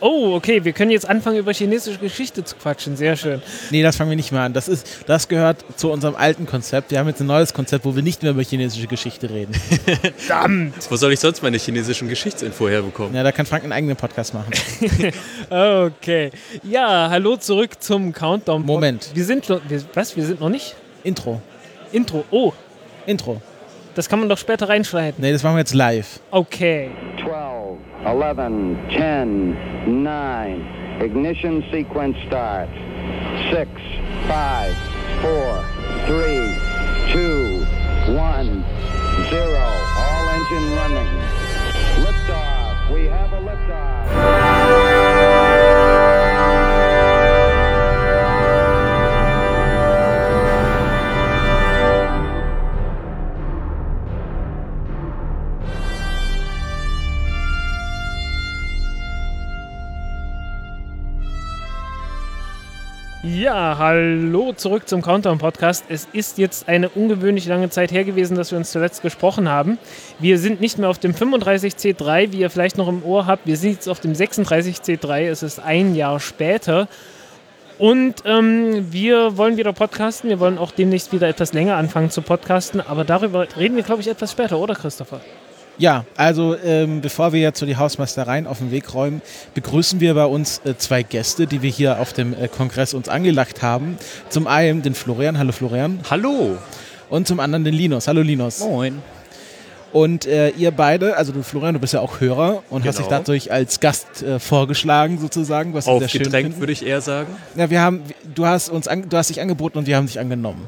Oh, okay, wir können jetzt anfangen, über chinesische Geschichte zu quatschen. Sehr schön. Nee, das fangen wir nicht mehr an. Das gehört zu unserem alten Konzept. Wir haben jetzt ein neues Konzept, wo wir nicht mehr über chinesische Geschichte reden. Verdammt! Wo soll ich sonst meine chinesischen Geschichtsinfo herbekommen? Ja, da kann Frank einen eigenen Podcast machen. Okay. Ja, hallo zurück zum Countdown. Moment. Wir sind noch nicht? Intro. Intro. Oh, Intro. das kann man doch später reinschneiden. Nee, das machen wir jetzt live. Okay. 12, 11, 10, 9. Ignition sequence starts. 6, 5, 4, 3, 2, 1, 0. All engine running. Liftoff. We have a liftoff. Ja, hallo zurück zum Countdown-Podcast. Es ist jetzt eine ungewöhnlich lange Zeit her gewesen, dass wir uns zuletzt gesprochen haben. Wir sind nicht mehr auf dem 35C3, wie ihr vielleicht noch im Ohr habt. Wir sind jetzt auf dem 36C3. Es ist ein Jahr später. Und wir wollen wieder podcasten. Wir wollen auch demnächst wieder etwas länger anfangen zu podcasten. Aber darüber reden wir, glaube ich, etwas später, oder Christopher? Ja, also bevor wir jetzt so die Hausmeistereien auf den Weg räumen, begrüßen wir bei uns zwei Gäste, die wir hier auf dem Kongress uns angelacht haben. Zum einen den Florian. Hallo Florian. Hallo. Und zum anderen den Linus. Hallo Linus. Moin. Und ihr beide, also du Florian, du bist ja auch Hörer und hast dich dadurch als Gast vorgeschlagen sozusagen, was wir sehr schön finden. Aufgedrängt, würde ich eher sagen. Ja, du hast dich angeboten und wir haben dich angenommen.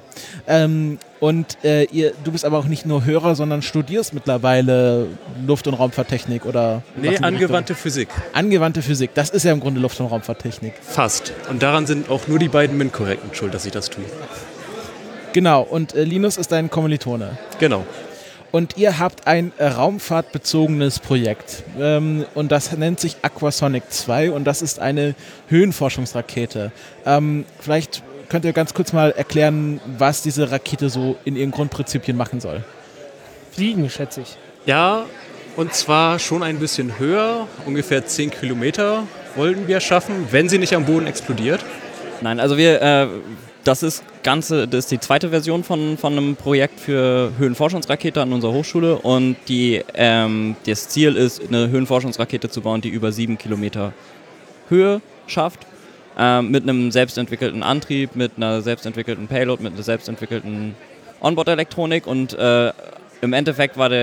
Du bist aber auch nicht nur Hörer, sondern studierst mittlerweile Luft- und Raumfahrttechnik oder? Nee, angewandte Physik. Angewandte Physik, das ist ja im Grunde Luft- und Raumfahrttechnik. Fast. Und daran sind auch nur die beiden MINT-Korrekten schuld, dass ich das tue. Genau, und Linus ist dein Kommilitone. Genau. Und ihr habt ein raumfahrtbezogenes Projekt und das nennt sich Aquasonic 2 und das ist eine Höhenforschungsrakete. Vielleicht könnt ihr ganz kurz mal erklären, was diese Rakete so in ihren Grundprinzipien machen soll. Fliegen, schätze ich. Ja, und zwar schon ein bisschen höher, ungefähr 10 Kilometer wollten wir schaffen, wenn sie nicht am Boden explodiert. Nein, also das ist die zweite Version von einem Projekt für Höhenforschungsrakete an unserer Hochschule und das Ziel ist, eine Höhenforschungsrakete zu bauen, die über 7 Kilometer Höhe schafft, mit einem selbstentwickelten Antrieb, mit einer selbstentwickelten Payload, mit einer selbstentwickelten Onboard-Elektronik und im Endeffekt war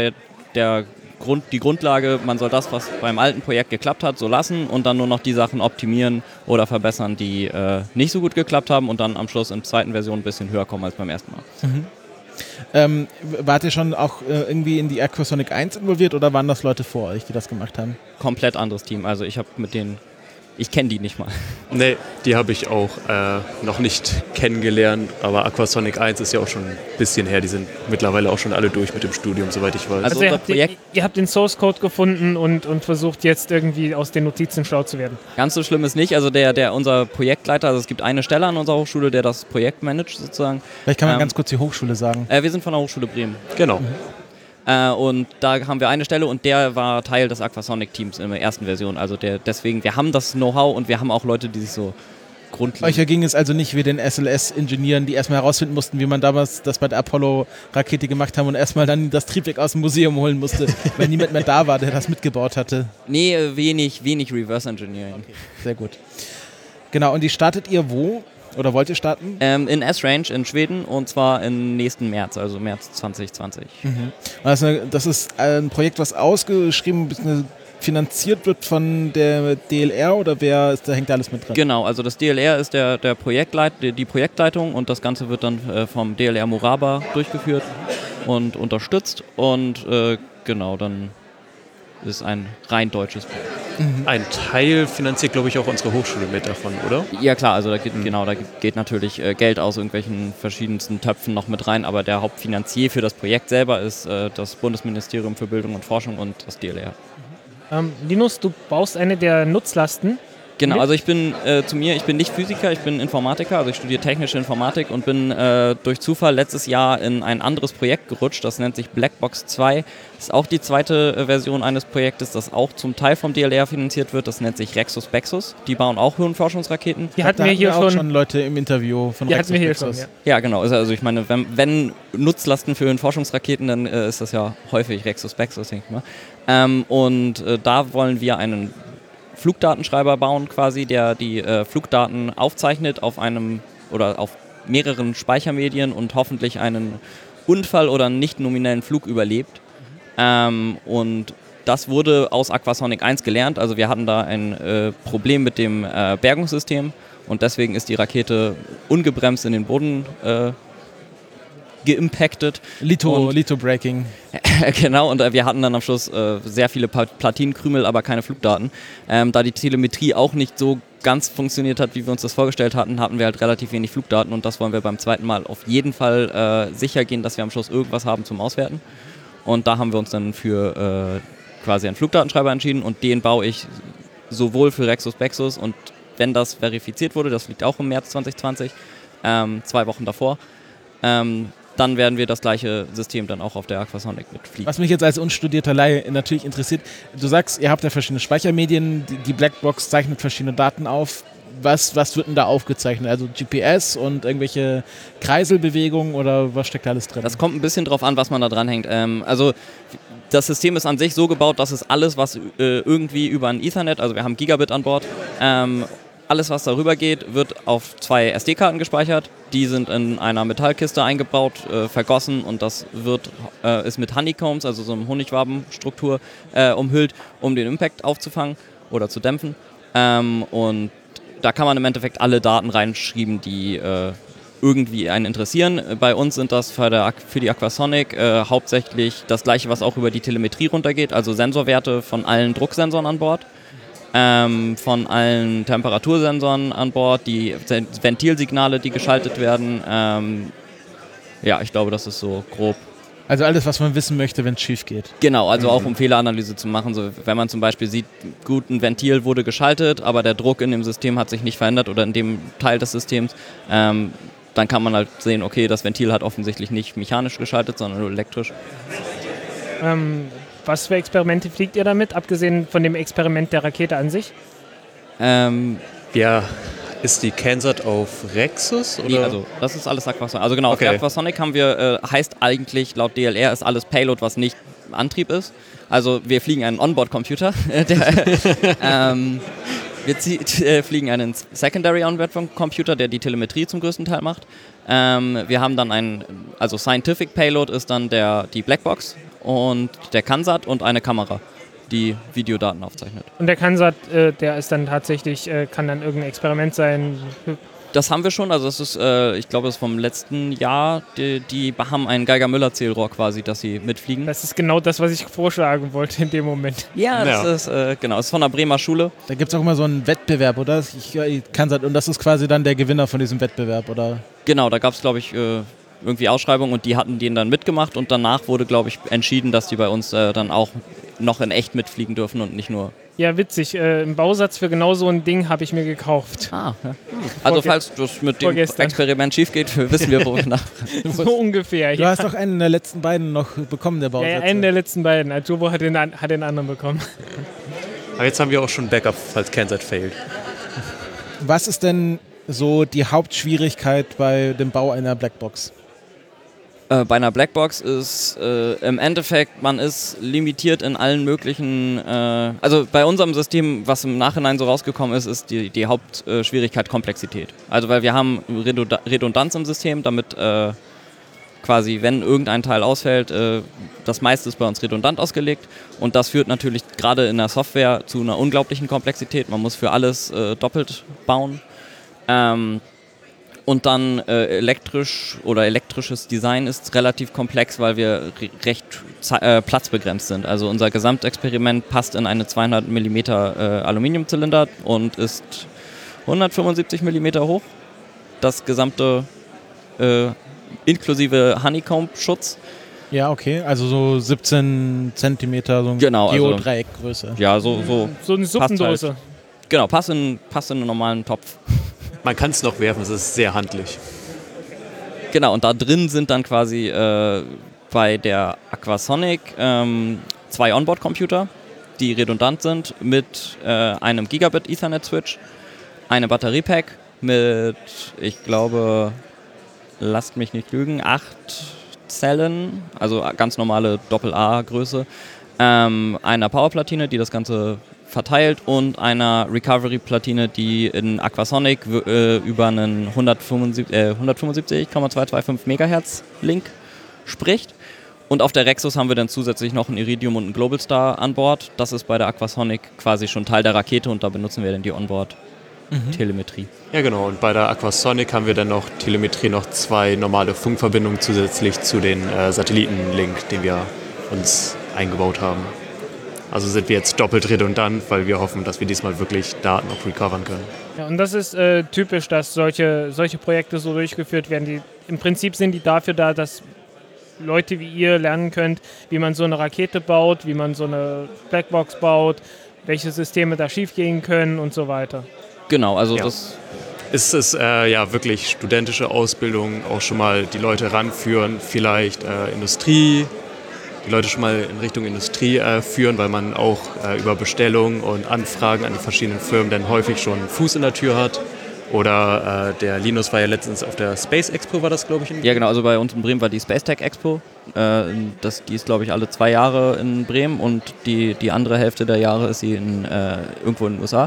die Grundlage, man soll das, was beim alten Projekt geklappt hat, so lassen und dann nur noch die Sachen optimieren oder verbessern, die nicht so gut geklappt haben und dann am Schluss in der zweiten Version ein bisschen höher kommen als beim ersten Mal. Mhm. Wart ihr schon auch irgendwie in die Aquasonic 1 involviert oder waren das Leute vor euch, die das gemacht haben? Komplett anderes Team, also ich kenne die nicht mal. Nee, die habe ich auch noch nicht kennengelernt, aber Aquasonic 1 ist ja auch schon ein bisschen her. Die sind mittlerweile auch schon alle durch mit dem Studium, soweit ich weiß. Also ihr habt den Source Code gefunden und versucht jetzt irgendwie aus den Notizen schlau zu werden. Ganz so schlimm ist nicht, also unser Projektleiter, also es gibt eine Stelle an unserer Hochschule, der das Projekt managt sozusagen. Vielleicht kann man ganz kurz die Hochschule sagen. Wir sind von der Hochschule Bremen. Genau. Und da haben wir eine Stelle und der war Teil des Aquasonic-Teams in der ersten Version. Also deswegen, wir haben das Know-how und wir haben auch Leute, die sich so grundlegend... Euch erging es also nicht wie den SLS-Ingenieuren, die erstmal herausfinden mussten, wie man damals das bei der Apollo-Rakete gemacht haben und erstmal dann das Triebwerk aus dem Museum holen musste, weil niemand mehr da war, der das mitgebaut hatte. Nee, wenig Reverse Engineering. Okay, sehr gut. Genau, und die startet ihr wo? Oder wollt ihr starten? In S-Range in Schweden und zwar im nächsten März, also März 2020. Mhm. Das ist ein Projekt, was ausgeschrieben bzw. finanziert wird von der DLR oder da hängt da alles mit drin? Genau, also das DLR ist die Projektleitung und das Ganze wird dann vom DLR Moraba durchgeführt und unterstützt und genau, dann ist ein rein deutsches Projekt. Mhm. Ein Teil finanziert, glaube ich, auch unsere Hochschule mit davon, oder? Ja klar, also da geht natürlich Geld aus irgendwelchen verschiedensten Töpfen noch mit rein, aber der Hauptfinanzier für das Projekt selber ist das Bundesministerium für Bildung und Forschung und das DLR. Linus, du baust eine der Nutzlasten Genau, mit? also ich bin ich bin nicht Physiker, ich bin Informatiker, also ich studiere technische Informatik und bin durch Zufall letztes Jahr in ein anderes Projekt gerutscht, das nennt sich Blackbox 2. Das ist auch die zweite Version eines Projektes, das auch zum Teil vom DLR finanziert wird, das nennt sich Rexus Bexus. Die bauen auch Höhenforschungsraketen. Die hatten wir hier auch schon Leute im Interview von Die hatten wir hier Rexus schon, Bexus. ja. Ja, genau, also ich meine, wenn Nutzlasten für Höhenforschungsraketen, dann ist das ja häufig Rexus Bexus, denke ich mal. Da wollen wir einen Flugdatenschreiber bauen quasi, der die Flugdaten aufzeichnet auf einem oder auf mehreren Speichermedien und hoffentlich einen Unfall oder einen nicht nominellen Flug überlebt. Und das wurde aus Aquasonic 1 gelernt, also wir hatten da ein Problem mit dem Bergungssystem und deswegen ist die Rakete ungebremst in den Boden geimpactet. Litho-Breaking. Genau, und wir hatten dann am Schluss sehr viele Platinenkrümel, aber keine Flugdaten. Da die Telemetrie auch nicht so ganz funktioniert hat, wie wir uns das vorgestellt hatten, hatten wir halt relativ wenig Flugdaten und das wollen wir beim zweiten Mal auf jeden Fall sicher gehen, dass wir am Schluss irgendwas haben zum Auswerten. Und da haben wir uns dann für quasi einen Flugdatenschreiber entschieden und den baue ich sowohl für Rexus Bexus und wenn das verifiziert wurde, das liegt auch im März 2020, 2 Wochen davor, dann werden wir das gleiche System dann auch auf der Aquasonic mitfliegen. Was mich jetzt als unstudierter Laie natürlich interessiert, du sagst, ihr habt ja verschiedene Speichermedien, die Blackbox zeichnet verschiedene Daten auf. Was wird denn da aufgezeichnet? Also GPS und irgendwelche Kreiselbewegungen oder was steckt da alles drin? Das kommt ein bisschen drauf an, was man da dran hängt. Also das System ist an sich so gebaut, dass es alles, was irgendwie über ein Ethernet, also wir haben Gigabit an Bord, alles, was darüber geht, wird auf 2 SD-Karten gespeichert. Die sind in einer Metallkiste eingebaut, vergossen und das ist mit Honeycombs, also so einer Honigwabenstruktur, umhüllt, um den Impact aufzufangen oder zu dämpfen. Und da kann man im Endeffekt alle Daten reinschreiben, die irgendwie einen interessieren. Bei uns sind das für die Aquasonic hauptsächlich das gleiche, was auch über die Telemetrie runtergeht, also Sensorwerte von allen Drucksensoren an Bord. Von allen Temperatursensoren an Bord, die Ventilsignale, die geschaltet werden. Ja, ich glaube, das ist so grob. Also alles, was man wissen möchte, wenn es schief geht. Genau, also auch um Fehleranalyse zu machen. So, wenn man zum Beispiel sieht, gut, ein Ventil wurde geschaltet, aber der Druck in dem System hat sich nicht verändert oder in dem Teil des Systems, dann kann man halt sehen, okay, das Ventil hat offensichtlich nicht mechanisch geschaltet, sondern nur elektrisch. Was für Experimente fliegt ihr damit, abgesehen von dem Experiment der Rakete an sich? Ja, ist die CanSat auf Rexus? Oder? Nee, also das ist alles Aquasonic. Also genau, Okay. Auf der Aquasonic haben wir, heißt eigentlich laut DLR ist alles Payload, was nicht Antrieb ist. Also wir fliegen einen Onboard-Computer. Wir fliegen einen Secondary Onboard-Computer, der die Telemetrie zum größten Teil macht. Wir haben dann also Scientific Payload ist dann die Blackbox und der CanSat und eine Kamera, die Videodaten aufzeichnet. Und der CanSat, der ist dann tatsächlich, kann dann irgendein Experiment sein. Das haben wir schon, also das ist, ich glaube, das ist vom letzten Jahr, die haben ein Geiger-Müller-Zählrohr quasi, dass sie mitfliegen. Das ist genau das, was ich vorschlagen wollte in dem Moment. Ja, das ist, genau, das ist von der Bremer Schule. Da gibt es auch immer so einen Wettbewerb, oder? Und das ist quasi dann der Gewinner von diesem Wettbewerb, oder? Genau, da gab es, glaube ich, irgendwie Ausschreibungen und die hatten den dann mitgemacht und danach wurde, glaube ich, entschieden, dass die bei uns dann auch noch in echt mitfliegen dürfen und nicht nur... Ja, witzig. Einen Bausatz für genau so ein Ding habe ich mir gekauft. Ah, ja. Also falls das mit dem Vorgestern. Experiment schief geht, wissen wir, wo wir nach... So ungefähr. Du hast doch einen der letzten beiden noch bekommen, der Bausatz. Ja, einen der letzten beiden. Turbo hat den anderen bekommen. Aber jetzt haben wir auch schon Backup, falls CanSat failt. Was ist denn so die Hauptschwierigkeit bei dem Bau einer Blackbox? Bei einer Blackbox ist im Endeffekt, man ist limitiert in allen möglichen, also bei unserem System, was im Nachhinein so rausgekommen ist die Hauptschwierigkeit Komplexität. Also weil wir haben Redundanz im System, damit quasi, wenn irgendein Teil ausfällt, das meiste ist bei uns redundant ausgelegt und das führt natürlich gerade in der Software zu einer unglaublichen Komplexität. Man muss für alles doppelt bauen. Und dann elektrisches Design ist relativ komplex, weil wir recht platzbegrenzt sind. Also unser Gesamtexperiment passt in eine 200 mm Aluminiumzylinder und ist 175 mm hoch. Das gesamte inklusive Honeycomb-Schutz. Ja, okay, also so 17 Zentimeter, so ein Genau, Geodreieckgröße. Ja, so So eine Suppendose. Halt. Genau, passt in einen normalen Topf. Man kann es noch werfen, es ist sehr handlich. Genau, und da drin sind dann quasi bei der Aquasonic 2 Onboard-Computer, die redundant sind, mit einem Gigabit Ethernet-Switch, einem Batteriepack mit, ich glaube, lasst mich nicht lügen, 8 Zellen, also ganz normale Doppel-A-Größe, einer Powerplatine, die das Ganze verteilt, und einer Recovery-Platine, die in Aquasonic über einen 175,225 MHz Link spricht. Und auf der Rexus haben wir dann zusätzlich noch ein Iridium und ein Globalstar an Bord. Das ist bei der Aquasonic quasi schon Teil der Rakete und da benutzen wir dann die Onboard-Telemetrie. Ja genau, und bei der Aquasonic haben wir dann noch Telemetrie, noch 2 normale Funkverbindungen zusätzlich zu den Satellitenlink, den wir uns eingebaut haben. Also sind wir jetzt doppelt redundant, weil wir hoffen, dass wir diesmal wirklich Daten auch recovern können. Ja, und das ist typisch, dass solche Projekte so durchgeführt werden. Im Prinzip sind die dafür da, dass Leute wie ihr lernen könnt, wie man so eine Rakete baut, wie man so eine Blackbox baut, welche Systeme da schiefgehen können und so weiter. Genau, also ja. das... Es ist wirklich studentische Ausbildung, auch schon mal die Leute ranführen, vielleicht Industrie, die Leute schon mal in Richtung Industrie führen, weil man auch über Bestellungen und Anfragen an die verschiedenen Firmen dann häufig schon einen Fuß in der Tür hat. Oder der Linus war ja letztens auf der Space Expo, war das, glaube ich? Ja, genau, also bei uns in Bremen war die Space Tech Expo. Die ist, glaube ich, alle 2 Jahre in Bremen und die andere Hälfte der Jahre ist sie irgendwo in den USA.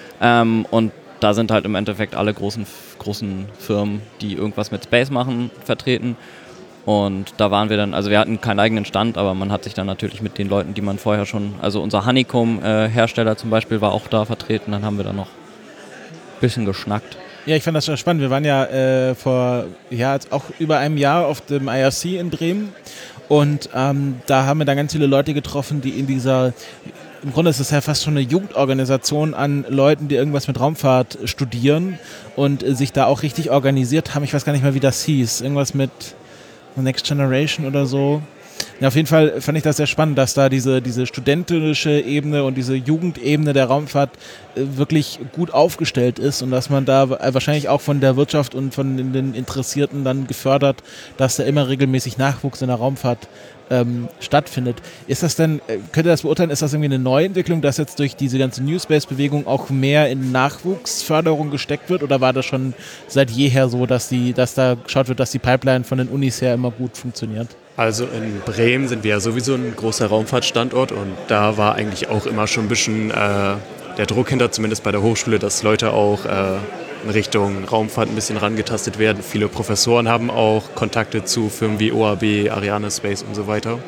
Und da sind halt im Endeffekt alle großen Firmen, die irgendwas mit Space machen, vertreten. Und da waren wir dann, also wir hatten keinen eigenen Stand, aber man hat sich dann natürlich mit den Leuten, die man vorher schon, also unser Honeycomb-Hersteller zum Beispiel war auch da vertreten, dann haben wir dann noch ein bisschen geschnackt. Ja, ich fand das schon spannend. Wir waren ja vor auch über einem Jahr auf dem IRC in Bremen und da haben wir dann ganz viele Leute getroffen, die in dieser, im Grunde ist es ja fast schon eine Jugendorganisation an Leuten, die irgendwas mit Raumfahrt studieren und sich da auch richtig organisiert haben. Ich weiß gar nicht mehr, wie das hieß. Irgendwas mit Next Generation oder so. Ja, auf jeden Fall fand ich das sehr spannend, dass da diese studentische Ebene und diese Jugendebene der Raumfahrt wirklich gut aufgestellt ist und dass man da wahrscheinlich auch von der Wirtschaft und von den Interessierten dann gefördert, dass da immer regelmäßig Nachwuchs in der Raumfahrt stattfindet. Ist das denn, könnt ihr das beurteilen, ist das irgendwie eine Neuentwicklung, dass jetzt durch diese ganze New Space-Bewegung auch mehr in Nachwuchsförderung gesteckt wird oder war das schon seit jeher so, dass da geschaut wird, dass die Pipeline von den Unis her immer gut funktioniert? Also in Bremen sind wir ja sowieso ein großer Raumfahrtstandort und da war eigentlich auch immer schon ein bisschen der Druck hinter, zumindest bei der Hochschule, dass Leute auch in Richtung Raumfahrt ein bisschen rangetastet werden. Viele Professoren haben auch Kontakte zu Firmen wie OHB, Ariane Space und so weiter.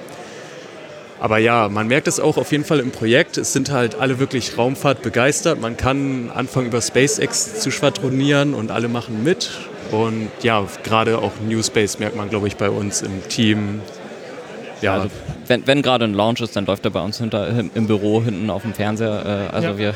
Aber ja, man merkt es auch auf jeden Fall im Projekt. Es sind halt alle wirklich Raumfahrt begeistert. Man kann anfangen, über SpaceX zu schwadronieren und alle machen mit. Und ja, gerade auch New Space merkt man, glaube ich, bei uns im Team. Ja. Also, wenn gerade ein Launch ist, dann läuft er bei uns im Büro hinten auf dem Fernseher.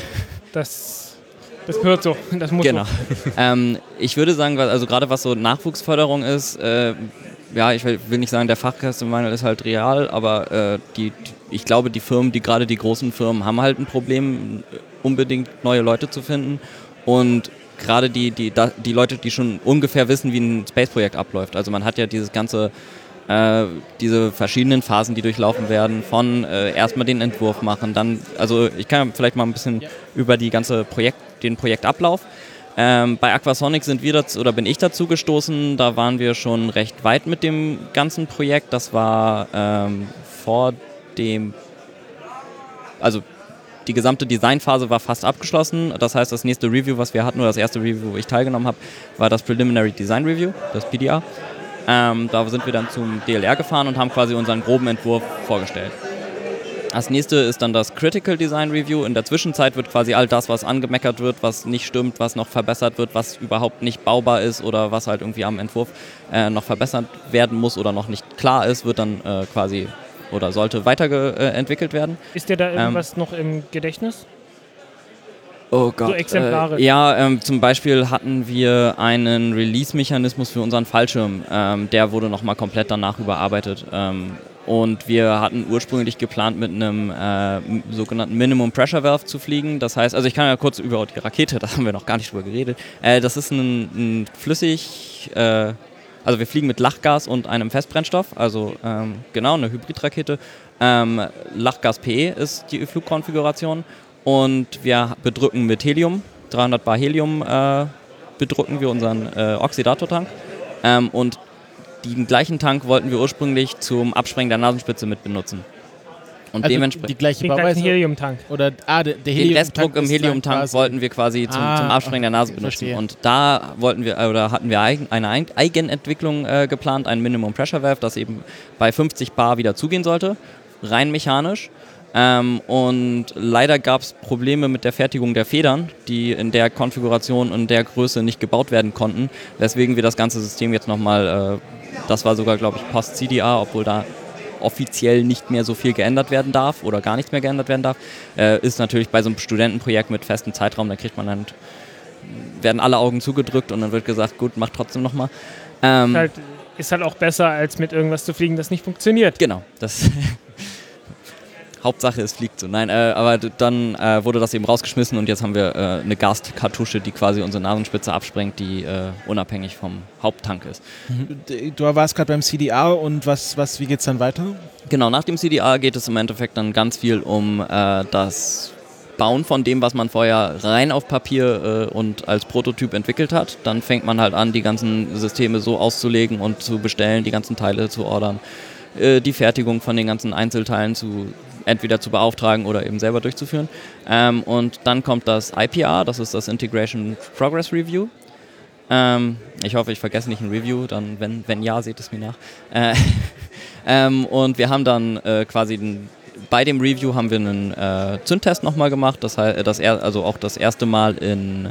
Das gehört so, das muss genau. so. Ich würde sagen, also gerade was so Nachwuchsförderung ist, ich will nicht sagen, der Fachkräftemangel ist halt real, aber ich glaube, die Firmen, gerade die großen Firmen, haben halt ein Problem, unbedingt neue Leute zu finden. Und gerade die Leute, die schon ungefähr wissen, wie ein Space-Projekt abläuft. Also man hat ja diese verschiedenen Phasen, die durchlaufen werden, von erstmal den Entwurf machen, dann, also ich kann vielleicht mal ein bisschen über den Projektablauf. Bei Aquasonic bin ich dazu gestoßen, da waren wir schon recht weit mit dem ganzen Projekt. Das war die gesamte Designphase war fast abgeschlossen. Das heißt, das nächste Review, was wir hatten, oder das erste Review, wo ich teilgenommen habe, war das Preliminary Design Review, das PDR. Da sind wir dann zum DLR gefahren und haben quasi unseren groben Entwurf vorgestellt. Das nächste ist dann das Critical Design Review. In der Zwischenzeit wird quasi all das, was angemeckert wird, was nicht stimmt, was noch verbessert wird, was überhaupt nicht baubar ist oder was halt irgendwie am Entwurf noch verbessert werden muss oder noch nicht klar ist, wird dann quasi oder sollte weiterentwickelt werden. Ist dir da irgendwas noch im Gedächtnis? Oh Gott. So Exemplare. Zum Beispiel hatten wir einen Release-Mechanismus für unseren Fallschirm. Der wurde nochmal komplett danach überarbeitet. Und wir hatten ursprünglich geplant, mit einem sogenannten Minimum Pressure Valve zu fliegen. Das heißt, also ich kann ja kurz über die Rakete, da haben wir noch gar nicht drüber geredet. Das ist ein also wir fliegen mit Lachgas und einem Festbrennstoff, also genau, eine Hybridrakete. Lachgas PE ist die Flugkonfiguration und wir bedrücken mit Helium, 300 Bar Helium bedrücken wir unseren Oxidatortank. Und den gleichen Tank wollten wir ursprünglich zum Absprengen der Nasenspitze mit benutzen. Und Also dementsprechend die gleiche Den Bauweise? Heliumtank. Oder, der den Heliumtank Restdruck im ist dann Heliumtank quasi- wollten wir quasi zum Absprengen der Nase benutzen. verstehe. Und da wollten wir, oder hatten wir eine Eigenentwicklung geplant, ein Minimum Pressure Valve, das eben bei 50 Bar wieder zugehen sollte, rein mechanisch. Und leider gab es Probleme mit der Fertigung der Federn, die in der Konfiguration und der Größe nicht gebaut werden konnten, weswegen wir das ganze System jetzt nochmal, das war sogar, glaube ich, Post-CDR, obwohl da offiziell nicht mehr so viel geändert werden darf oder gar nichts mehr geändert werden darf, ist natürlich bei so einem Studentenprojekt mit festem Zeitraum, da kriegt man dann, werden alle Augen zugedrückt und dann wird gesagt, gut, mach trotzdem nochmal. Ist halt auch besser, als mit irgendwas zu fliegen, das nicht funktioniert. Genau, das Hauptsache es fliegt so. Nein, aber dann wurde das eben rausgeschmissen und jetzt haben wir eine Gaskartusche, die quasi unsere Nasenspitze absprengt, die unabhängig vom Haupttank ist. Du warst gerade beim CDR und wie geht's dann weiter? Genau, nach dem CDR geht es im Endeffekt dann ganz viel um das Bauen von dem, was man vorher rein auf Papier und als Prototyp entwickelt hat. Dann fängt man halt an, die ganzen Systeme so auszulegen und zu bestellen, die ganzen Teile zu ordern, die Fertigung von den ganzen Einzelteilen entweder zu beauftragen oder eben selber durchzuführen. Und dann kommt das IPR, das ist das Integration Progress Review. Ich hoffe, ich vergesse nicht ein Review, dann wenn ja, seht es mir nach. Und wir haben dann quasi bei dem Review haben wir einen Zündtest nochmal gemacht, das heißt, also auch das erste Mal in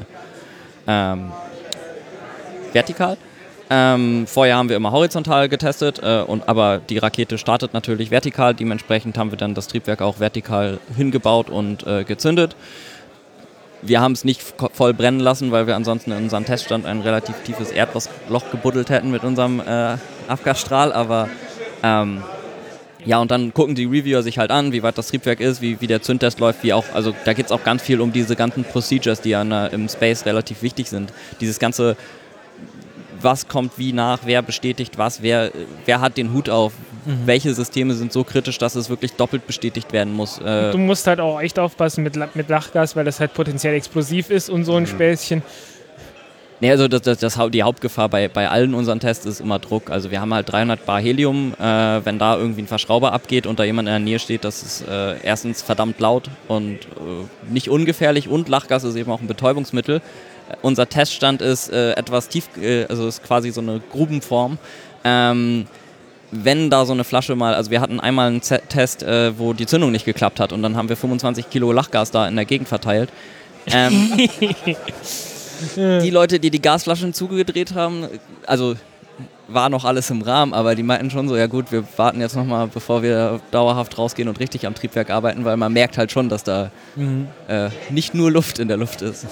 vertikal. Vorher haben wir immer horizontal getestet, aber die Rakete startet natürlich vertikal. Dementsprechend haben wir dann das Triebwerk auch vertikal hingebaut und gezündet. Wir haben es nicht voll brennen lassen, weil wir ansonsten in unserem Teststand ein relativ tiefes Erdloch gebuddelt hätten mit unserem Abgasstrahl. Aber ja, und dann gucken die Reviewer sich halt an, wie weit das Triebwerk ist, wie der Zündtest läuft, also da geht es auch ganz viel um diese ganzen Procedures, die ja im Space relativ wichtig sind. Dieses ganze, was kommt wie nach, wer bestätigt was, wer hat den Hut auf, welche Systeme sind so kritisch, dass es wirklich doppelt bestätigt werden muss. Du musst halt auch echt aufpassen mit Lachgas, weil das halt potenziell explosiv ist und so ein Späßchen. Nee, also die Hauptgefahr bei allen unseren Tests ist immer Druck. Also wir haben halt 300 Bar Helium, wenn da irgendwie ein Verschrauber abgeht und da jemand in der Nähe steht, das ist erstens verdammt laut und nicht ungefährlich und Lachgas ist eben auch ein Betäubungsmittel. Unser Teststand ist etwas tief, also ist quasi so eine Grubenform. Wenn da so eine Flasche mal, also wir hatten einmal einen Test, wo die Zündung nicht geklappt hat und dann haben wir 25 Kilo Lachgas da in der Gegend verteilt. Die Leute, die Gasflaschen zugedreht haben, also war noch alles im Rahmen, aber die meinten schon so, ja gut, wir warten jetzt nochmal, bevor wir dauerhaft rausgehen und richtig am Triebwerk arbeiten, weil man merkt halt schon, dass da nicht nur Luft in der Luft ist.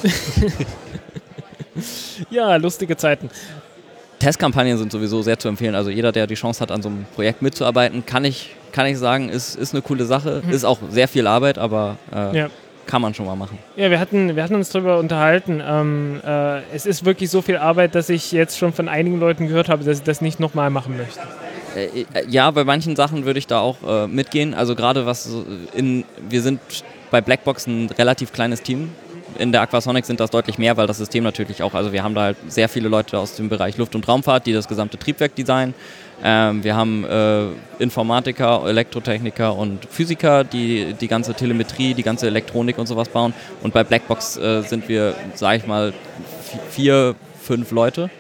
Ja, lustige Zeiten. Testkampagnen sind sowieso sehr zu empfehlen. Also jeder, der die Chance hat, an so einem Projekt mitzuarbeiten, kann ich sagen, ist eine coole Sache. Ist auch sehr viel Arbeit, aber kann man schon mal machen. Ja, wir hatten uns darüber unterhalten. Es ist wirklich so viel Arbeit, dass ich jetzt schon von einigen Leuten gehört habe, dass ich das nicht nochmal machen möchte. Ja, bei manchen Sachen würde ich da auch mitgehen. Also gerade wir sind bei Blackbox ein relativ kleines Team. In der Aquasonic sind das deutlich mehr, weil das System natürlich auch, also wir haben da halt sehr viele Leute aus dem Bereich Luft- und Raumfahrt, die das gesamte Triebwerk designen. Wir haben Informatiker, Elektrotechniker und Physiker, die die ganze Telemetrie, die ganze Elektronik und sowas bauen. Und bei Blackbox sind wir, sag ich mal, 4, 5 Leute.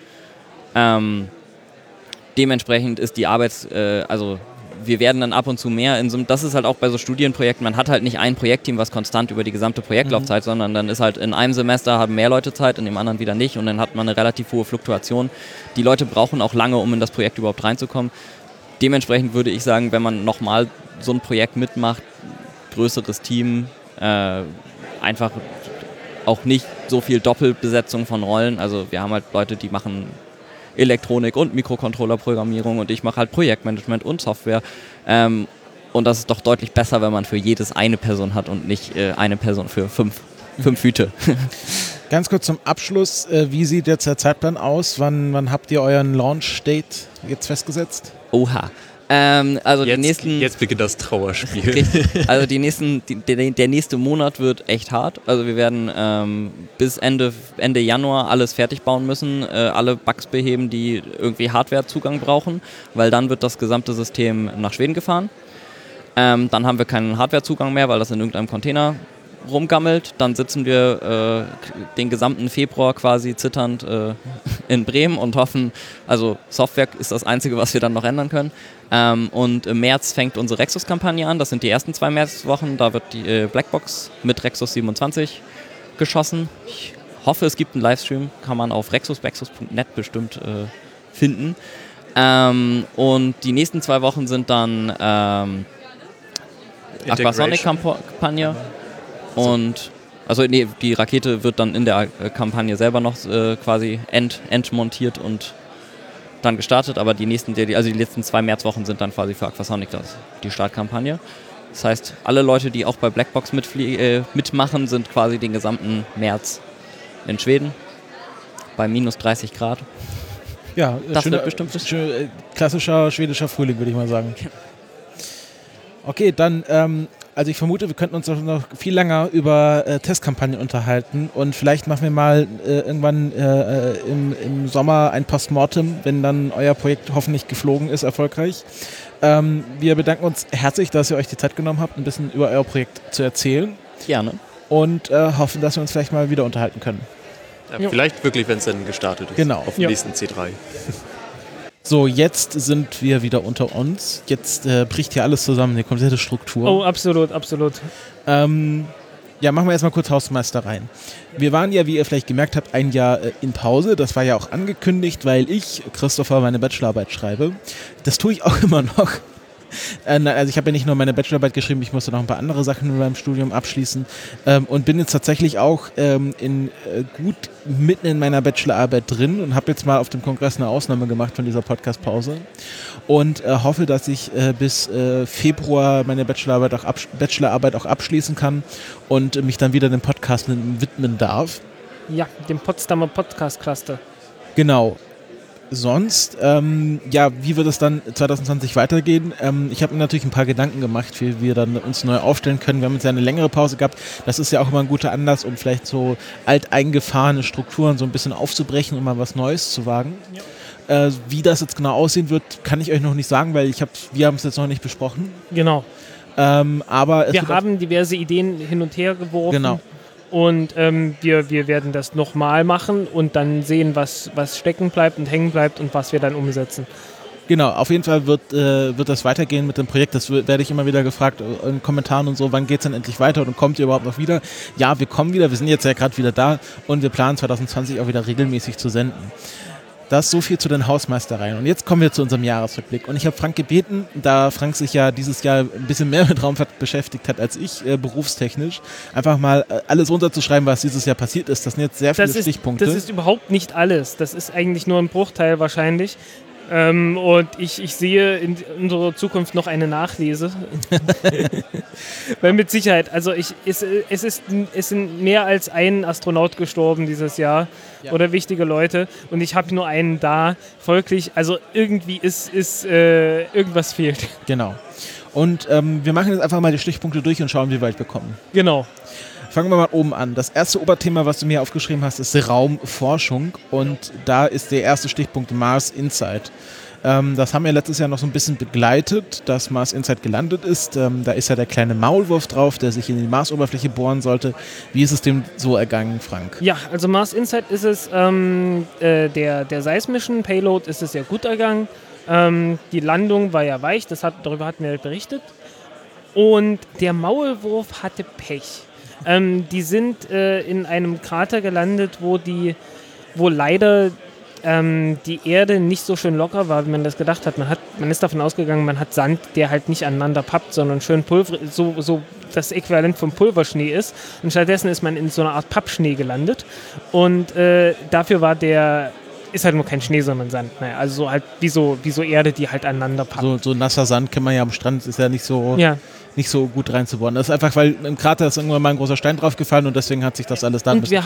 Dementsprechend ist die also wir werden dann ab und zu mehr das ist halt auch bei so Studienprojekten, man hat halt nicht ein Projektteam, was konstant über die gesamte Projektlaufzeit, sondern dann ist halt in einem Semester haben mehr Leute Zeit, in dem anderen wieder nicht und dann hat man eine relativ hohe Fluktuation. Die Leute brauchen auch lange, um in das Projekt überhaupt reinzukommen. Dementsprechend würde ich sagen, wenn man nochmal so ein Projekt mitmacht, größeres Team, einfach auch nicht so viel Doppelbesetzung von Rollen, also wir haben halt Leute, die machen Elektronik und Mikrocontroller-Programmierung und ich mache halt Projektmanagement und Software. Und das ist doch deutlich besser, wenn man für jedes eine Person hat und nicht eine Person für fünf Hüte. Ganz kurz zum Abschluss, wie sieht jetzt der Zeitplan aus? Wann habt ihr euren Launch-Date jetzt festgesetzt? Oha. Also jetzt beginnt das Trauerspiel. Also der nächste Monat wird echt hart. Also wir werden bis Ende Januar alles fertig bauen müssen, alle Bugs beheben, die irgendwie Hardwarezugang brauchen, weil dann wird das gesamte System nach Schweden gefahren. Dann haben wir keinen Hardwarezugang mehr, weil das in irgendeinem Container rumgammelt. Dann sitzen wir den gesamten Februar quasi zitternd in Bremen und hoffen, also Software ist das Einzige, was wir dann noch ändern können. Und im März fängt unsere Rexus-Kampagne an. Das sind die ersten 2 Märzwochen. Da wird die Blackbox mit Rexus 27 geschossen. Ich hoffe, es gibt einen Livestream. Kann man auf rexusbexus.net bestimmt finden. Und die nächsten 2 Wochen sind dann Aquasonic-Kampagne. Und also die Rakete wird dann in der Kampagne selber noch quasi entmontiert und dann gestartet, aber die letzten 2 Märzwochen sind dann quasi für Aquasonic die Startkampagne. Das heißt, alle Leute, die auch bei Blackbox mitmachen, sind quasi den gesamten März in Schweden bei minus 30 Grad. Ja, das wird bestimmt klassischer schwedischer Frühling, würde ich mal sagen. Okay, dann also ich vermute, wir könnten uns noch viel länger über Testkampagnen unterhalten und vielleicht machen wir mal irgendwann im Sommer ein Postmortem, wenn dann euer Projekt hoffentlich geflogen ist, erfolgreich. Wir bedanken uns herzlich, dass ihr euch die Zeit genommen habt, ein bisschen über euer Projekt zu erzählen. Gerne. Und hoffen, dass wir uns vielleicht mal wieder unterhalten können. Ja, vielleicht wirklich, wenn es dann gestartet ist. Genau. Auf dem nächsten C3. So, jetzt sind wir wieder unter uns. Jetzt bricht hier alles zusammen, die komplette Struktur. Oh, absolut, absolut. Ja, machen wir erstmal kurz Hausmeister rein. Wir waren ja, wie ihr vielleicht gemerkt habt, ein Jahr in Pause. Das war ja auch angekündigt, weil ich, Christopher, meine Bachelorarbeit schreibe. Das tue ich auch immer noch. Also ich habe ja nicht nur meine Bachelorarbeit geschrieben, ich musste noch ein paar andere Sachen in meinem Studium abschließen und bin jetzt tatsächlich auch gut mitten in meiner Bachelorarbeit drin und habe jetzt mal auf dem Kongress eine Ausnahme gemacht von dieser Podcast-Pause und hoffe, dass ich bis Februar meine Bachelorarbeit auch abschließen kann und mich dann wieder dem Podcast widmen darf. Ja, dem Potsdamer Podcast-Cluster. Genau. Sonst, wie wird es dann 2020 weitergehen? Ich habe mir natürlich ein paar Gedanken gemacht, wie wir dann uns neu aufstellen können. Wir haben jetzt ja eine längere Pause gehabt. Das ist ja auch immer ein guter Anlass, um vielleicht so alteingefahrene Strukturen so ein bisschen aufzubrechen und mal was Neues zu wagen. Ja. Wie das jetzt genau aussehen wird, kann ich euch noch nicht sagen, weil wir haben es jetzt noch nicht besprochen. Genau. Aber wir haben diverse Ideen hin und her geworfen. Genau. Und wir werden das nochmal machen und dann sehen, was stecken bleibt und hängen bleibt und was wir dann umsetzen. Genau, auf jeden Fall wird das weitergehen mit dem Projekt. Das werde ich immer wieder gefragt in Kommentaren und so, wann geht es denn endlich weiter und kommt ihr überhaupt noch wieder? Ja, wir kommen wieder, wir sind jetzt ja gerade wieder da und wir planen 2020 auch wieder regelmäßig zu senden. Das so viel zu den Hausmeistereien. Und jetzt kommen wir zu unserem Jahresrückblick. Und ich habe Frank gebeten, da Frank sich ja dieses Jahr ein bisschen mehr mit Raumfahrt beschäftigt hat als ich, berufstechnisch, einfach mal alles runterzuschreiben, was dieses Jahr passiert ist. Das sind jetzt sehr viele Stichpunkte. Das ist überhaupt nicht alles. Das ist eigentlich nur ein Bruchteil wahrscheinlich. Und ich sehe in unserer Zukunft noch eine Nachlese. Weil mit Sicherheit, also es sind mehr als ein Astronaut gestorben dieses Jahr, ja. Oder wichtige Leute, und ich habe nur einen da. Folglich, also irgendwie ist irgendwas fehlt. Genau. Und wir machen jetzt einfach mal die Stichpunkte durch und schauen, wie weit wir kommen. Genau. Fangen wir mal oben an. Das erste Oberthema, was du mir aufgeschrieben hast, ist Raumforschung. Und da ist der erste Stichpunkt Mars Insight. Das haben wir letztes Jahr noch so ein bisschen begleitet, dass Mars Insight gelandet ist. Da ist ja der kleine Maulwurf drauf, der sich in die Marsoberfläche bohren sollte. Wie ist es dem so ergangen, Frank? Ja, also Mars Insight ist es, der seismischen Payload ist es sehr gut ergangen. Die Landung war ja weich, darüber hatten wir berichtet. Und der Maulwurf hatte Pech. Die sind in einem Krater gelandet, wo leider die Erde nicht so schön locker war, wie man das gedacht hat. Man ist davon ausgegangen, man hat Sand, der halt nicht aneinander pappt, sondern schön so das Äquivalent vom Pulverschnee ist. Und stattdessen ist man in so einer Art Pappschnee gelandet. Und dafür war der ist halt nur kein Schnee, sondern Sand. Naja, also so halt wie so Erde, die halt aneinander packt. So nasser Sand kennt man ja am Strand, ist ja nicht so gut reinzubohren. Das ist einfach, weil im Krater ist irgendwann mal ein großer Stein draufgefallen und deswegen hat sich das alles da ein bisschen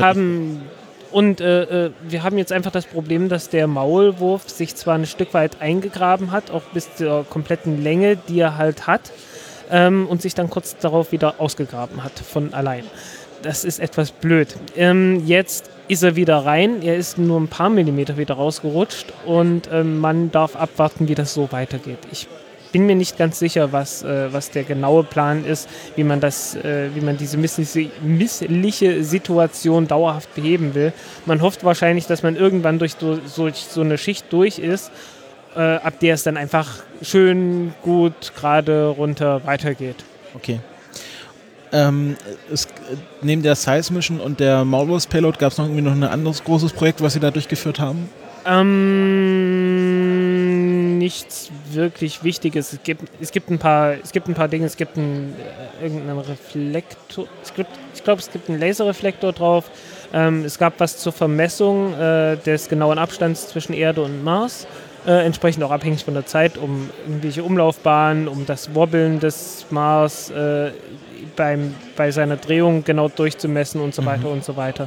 wir haben jetzt einfach das Problem, dass der Maulwurf sich zwar ein Stück weit eingegraben hat, auch bis zur kompletten Länge, die er halt hat, und sich dann kurz darauf wieder ausgegraben hat von allein. Das ist etwas blöd. Jetzt ist er wieder rein, er ist nur ein paar Millimeter wieder rausgerutscht und man darf abwarten, wie das so weitergeht. Ich bin mir nicht ganz sicher, was der genaue Plan ist, wie man diese missliche Situation dauerhaft beheben will. Man hofft wahrscheinlich, dass man irgendwann durch so eine Schicht durch ist, ab der es dann einfach schön gut gerade runter weitergeht. Okay. Neben der Size Mission und der Maulwurfs Payload gab es noch ein anderes großes Projekt, was Sie da durchgeführt haben? Nichts wirklich Wichtiges. Es gibt ein paar Dinge. Es gibt irgendeinen Reflektor. Ich glaube, es gibt einen Laserreflektor drauf. Es gab was zur Vermessung des genauen Abstands zwischen Erde und Mars. Entsprechend auch abhängig von der Zeit, um irgendwelche Umlaufbahnen, um das Wobbeln des Mars bei seiner Drehung genau durchzumessen und so weiter und so weiter.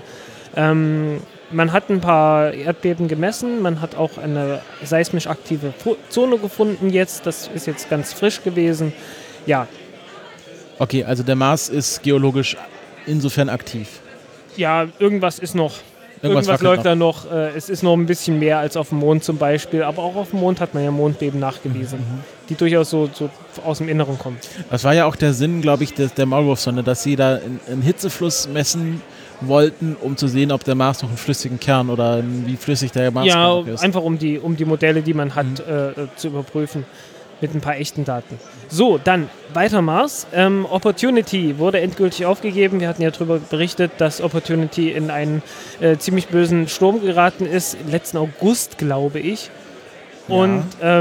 Man hat ein paar Erdbeben gemessen, man hat auch eine seismisch aktive Zone gefunden jetzt, das ist jetzt ganz frisch gewesen, ja. Okay, also der Mars ist geologisch insofern aktiv. Ja, irgendwas ist noch. Irgendwas läuft da noch. Es ist noch ein bisschen mehr als auf dem Mond zum Beispiel, aber auch auf dem Mond hat man ja Mondbeben nachgewiesen, die durchaus so aus dem Inneren kommen. Das war ja auch der Sinn, glaube ich, der Maulwurfsonde, dass sie da einen Hitzefluss messen wollten, um zu sehen, ob der Mars noch einen flüssigen Kern oder wie flüssig der Mars ist. Ja, einfach um die Modelle, die man hat, zu überprüfen mit ein paar echten Daten. So, dann weiter Mars. Opportunity wurde endgültig aufgegeben. Wir hatten ja darüber berichtet, dass Opportunity in einen ziemlich bösen Sturm geraten ist, letzten August, glaube ich. Und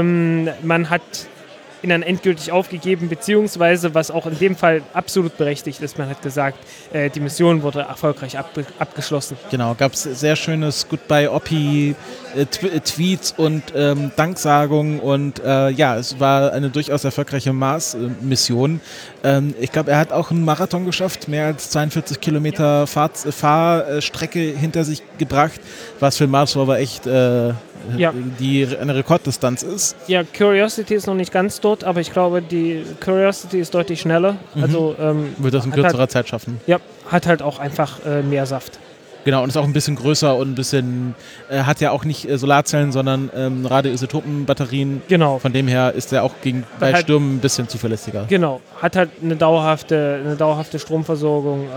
man hat ihn dann endgültig aufgegeben, beziehungsweise, was auch in dem Fall absolut berechtigt ist, man hat gesagt, die Mission wurde erfolgreich abgeschlossen. Genau, gab es sehr schönes Goodbye Oppi Tweets und Danksagungen und es war eine durchaus erfolgreiche Mars-Mission. Ich glaube, er hat auch einen Marathon geschafft, mehr als 42 Kilometer Fahrstrecke hinter sich gebracht, was für Mars Rover echt eine Rekorddistanz ist. Ja, Curiosity ist noch nicht ganz dort, aber ich glaube, die Curiosity ist deutlich schneller. Also, wird das in kürzerer Zeit schaffen. Ja, hat halt auch einfach mehr Saft. Genau, und ist auch ein bisschen größer und ein bisschen, hat ja auch nicht Solarzellen, sondern Radioisotopenbatterien. Genau. Von dem her ist er auch bei Stürmen ein bisschen zuverlässiger. Genau, hat halt eine dauerhafte Stromversorgung.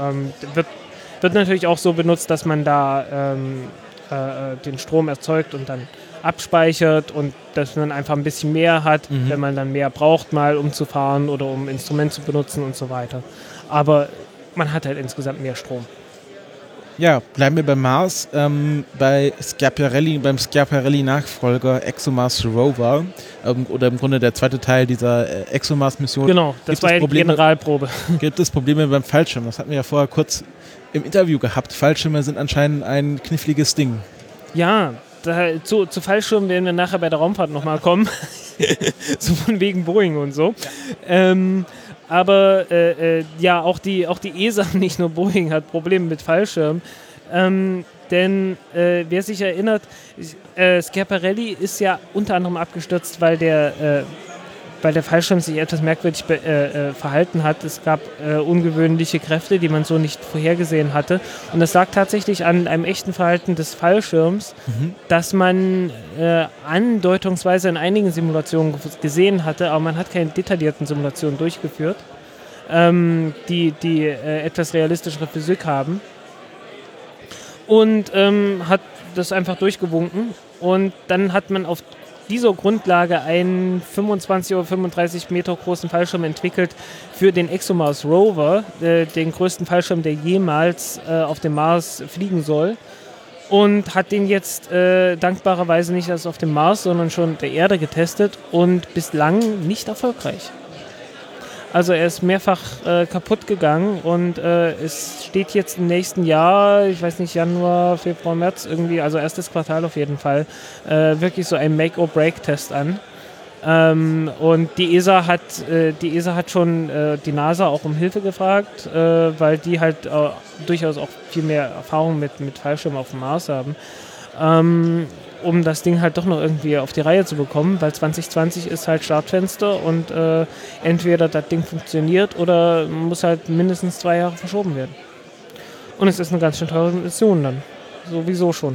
Wird natürlich auch so benutzt, dass man da den Strom erzeugt und dann abspeichert und dass man einfach ein bisschen mehr hat, wenn man dann mehr braucht, mal um zu fahren oder um Instrument zu benutzen und so weiter. Aber man hat halt insgesamt mehr Strom. Ja, bleiben wir beim Mars, beim Schiaparelli-Nachfolger ExoMars Rover, oder im Grunde der zweite Teil dieser ExoMars-Mission. Genau, das war ja die Generalprobe. Gibt es Probleme beim Fallschirm? Das hatten wir ja vorher kurz im Interview gehabt. Fallschirme sind anscheinend ein kniffliges Ding. Ja, zu Fallschirmen werden wir nachher bei der Raumfahrt nochmal kommen. So von wegen Boeing und so. Ja. Aber auch die ESA, nicht nur Boeing, hat Probleme mit Fallschirmen. Denn wer sich erinnert, Schiaparelli ist ja unter anderem abgestürzt, weil der Fallschirm sich etwas merkwürdig verhalten hat. Es gab ungewöhnliche Kräfte, die man so nicht vorhergesehen hatte. Und das lag tatsächlich an einem echten Verhalten des Fallschirms, das man andeutungsweise in einigen Simulationen gesehen hatte, aber man hat keine detaillierten Simulationen durchgeführt, die etwas realistischere Physik haben. Und hat das einfach durchgewunken. Und dann hat man auf dieser Grundlage einen 25 oder 35 Meter großen Fallschirm entwickelt für den ExoMars Rover, den größten Fallschirm, der jemals auf dem Mars fliegen soll. Und hat den jetzt dankbarerweise nicht erst auf dem Mars, sondern schon der Erde getestet und bislang nicht erfolgreich. Also er ist mehrfach kaputt gegangen und es steht jetzt im nächsten Jahr, ich weiß nicht, Januar, Februar, März irgendwie, also erstes Quartal auf jeden Fall, wirklich so ein Make-or-Break-Test an. Und die ESA hat schon die NASA auch um Hilfe gefragt, weil die halt durchaus auch viel mehr Erfahrung mit Fallschirmen auf dem Mars haben, um das Ding halt doch noch irgendwie auf die Reihe zu bekommen, weil 2020 ist halt Startfenster und entweder das Ding funktioniert oder muss halt mindestens 2 Jahre verschoben werden. Und es ist eine ganz schön teure Mission dann, sowieso schon.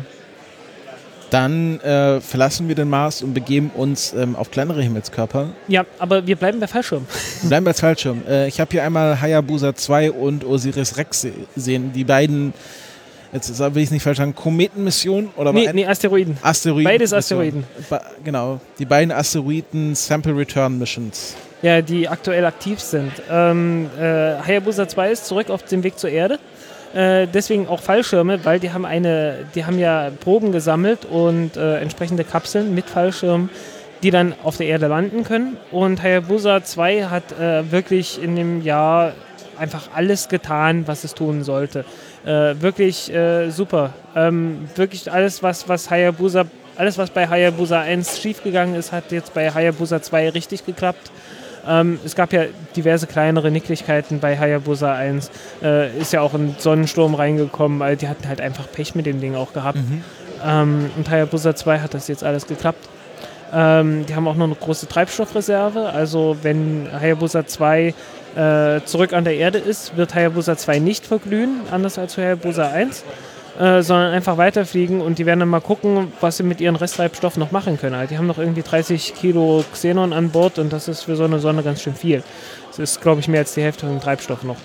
Dann verlassen wir den Mars und begeben uns auf kleinere Himmelskörper. Ja, aber wir bleiben bei Fallschirmen. Wir bleiben bei Fallschirm. Ich habe hier einmal Hayabusa 2 und Osiris-Rex sehen. Die beiden, jetzt will ich es nicht falsch sagen, Kometenmissionen? Nee, Asteroiden. Beides Asteroiden. Genau, die beiden Asteroiden Sample Return Missions. Ja, die aktuell aktiv sind. Hayabusa 2 ist zurück auf dem Weg zur Erde. Deswegen auch Fallschirme, weil die haben ja Proben gesammelt und entsprechende Kapseln mit Fallschirmen, die dann auf der Erde landen können. Und Hayabusa 2 hat wirklich in dem Jahr einfach alles getan, was es tun sollte. Wirklich super. Wirklich alles, was bei Hayabusa 1 schiefgegangen ist, hat jetzt bei Hayabusa 2 richtig geklappt. Es gab ja diverse kleinere Nicklichkeiten bei Hayabusa 1. Ist ja auch ein Sonnensturm reingekommen, weil die hatten halt einfach Pech mit dem Ding auch gehabt. Und Hayabusa 2 hat das jetzt alles geklappt. Die haben auch noch eine große Treibstoffreserve. Also wenn Hayabusa 2 zurück an der Erde ist, wird Hayabusa 2 nicht verglühen, anders als Hayabusa 1. Sondern einfach weiterfliegen und die werden dann mal gucken, was sie mit ihren Resttreibstoffen noch machen können. Also die haben noch irgendwie 30 Kilo Xenon an Bord und das ist für so eine Sonne ganz schön viel. Das ist, glaube ich, mehr als die Hälfte von dem Treibstoff noch.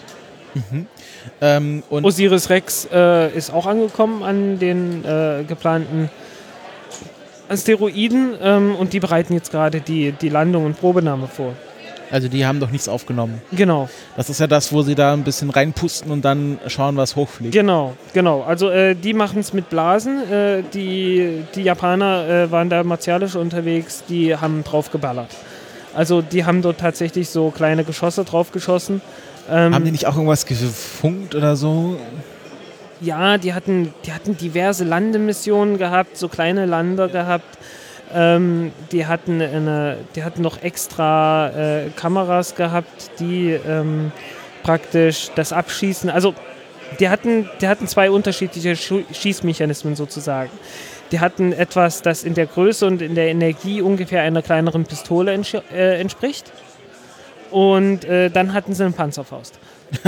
Und Osiris-Rex ist auch angekommen an den geplanten Asteroiden und die bereiten jetzt gerade die Landung und Probenahme vor. Also die haben doch nichts aufgenommen. Genau. Das ist ja das, wo sie da ein bisschen reinpusten und dann schauen, was hochfliegt. Genau. Also die machen es mit Blasen. Die Japaner waren da martialisch unterwegs, die haben drauf geballert. Also die haben dort tatsächlich so kleine Geschosse drauf geschossen. Haben die nicht auch irgendwas gefunkt oder so? Ja, die hatten diverse Landemissionen gehabt, so kleine Lander gehabt. Die hatten noch extra Kameras gehabt, die praktisch das Abschießen, also die hatten 2 unterschiedliche Schießmechanismen sozusagen. Die hatten etwas, das in der Größe und in der Energie ungefähr einer kleineren Pistole entspricht. Und dann hatten sie eine Panzerfaust.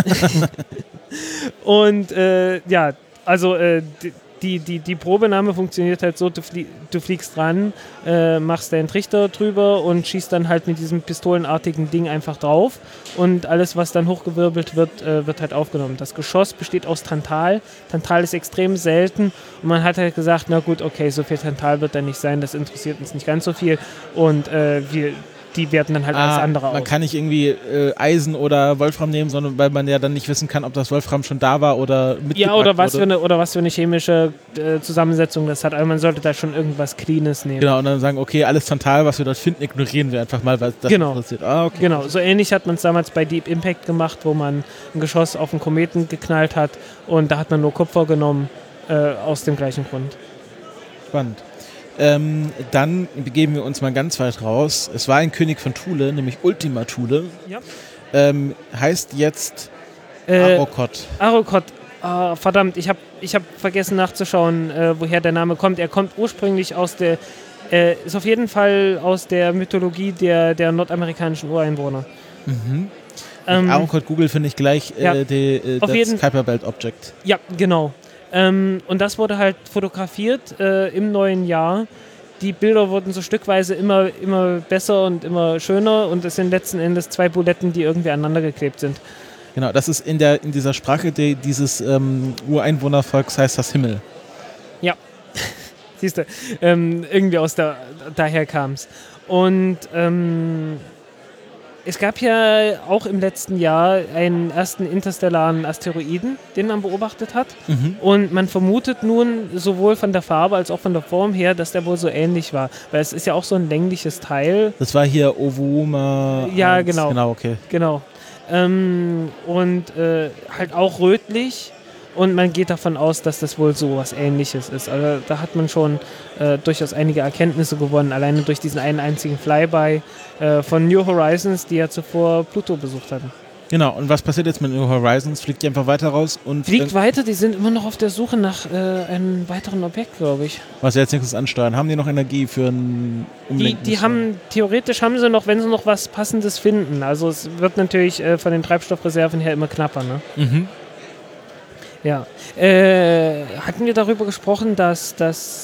Und die Probenahme funktioniert halt so, du fliegst ran, machst deinen Trichter drüber und schießt dann halt mit diesem pistolenartigen Ding einfach drauf und alles, was dann hochgewirbelt wird, wird halt aufgenommen. Das Geschoss besteht aus Tantal. Tantal ist extrem selten und man hat halt gesagt, na gut, okay, so viel Tantal wird da nicht sein, das interessiert uns nicht ganz so viel und die werten dann halt alles andere aus. Man kann nicht irgendwie Eisen oder Wolfram nehmen, sondern weil man ja dann nicht wissen kann, ob das Wolfram schon da war oder mitgebracht wurde. Oder was für eine chemische Zusammensetzung das hat. Also man sollte da schon irgendwas Cleanes nehmen. Genau, und dann sagen, okay, alles Tantal, was wir dort finden, ignorieren wir einfach mal, weil das interessiert. Okay. Genau, so ähnlich hat man es damals bei Deep Impact gemacht, wo man ein Geschoss auf einen Kometen geknallt hat und da hat man nur Kupfer genommen, aus dem gleichen Grund. Spannend. Dann begeben wir uns mal ganz weit raus. Es war ein König von Thule, nämlich Ultima Thule. Ja. Heißt jetzt Arrokoth. Arrokoth. Verdammt, ich hab vergessen nachzuschauen, woher der Name kommt. Er kommt ursprünglich ist auf jeden Fall aus der Mythologie der nordamerikanischen Ureinwohner. Arrokoth Google finde ich gleich das Kuiper Belt Object. Ja, genau. Und das wurde halt fotografiert im neuen Jahr. Die Bilder wurden so stückweise immer besser und immer schöner und es sind letzten Endes 2 Buletten, die irgendwie aneinander geklebt sind. Genau, das ist in dieser Sprache dieses Ureinwohnervolks heißt das Himmel. Ja, siehst du, irgendwie daher kam es. Und es gab ja auch im letzten Jahr einen ersten interstellaren Asteroiden, den man beobachtet hat. Und man vermutet nun sowohl von der Farbe als auch von der Form her, dass der wohl so ähnlich war. Weil es ist ja auch so ein längliches Teil. Das war hier Oumuamua. Ja, genau. Genau, okay. Genau. und halt auch rötlich. Und man geht davon aus, dass das wohl so was Ähnliches ist. Also da hat man schon durchaus einige Erkenntnisse gewonnen, alleine durch diesen einen einzigen Flyby von New Horizons, die ja zuvor Pluto besucht hatten. Genau, und was passiert jetzt mit New Horizons? Fliegt die einfach weiter raus? Und Fliegt weiter, die sind immer noch auf der Suche nach einem weiteren Objekt, glaube ich. Was sie jetzt nächstes ansteuern? Haben die noch Energie für ein Umlenken? Theoretisch haben sie noch, wenn sie noch was Passendes finden. Also es wird natürlich von den Treibstoffreserven her immer knapper, ne? Mhm. Ja. Hatten wir darüber gesprochen, dass das...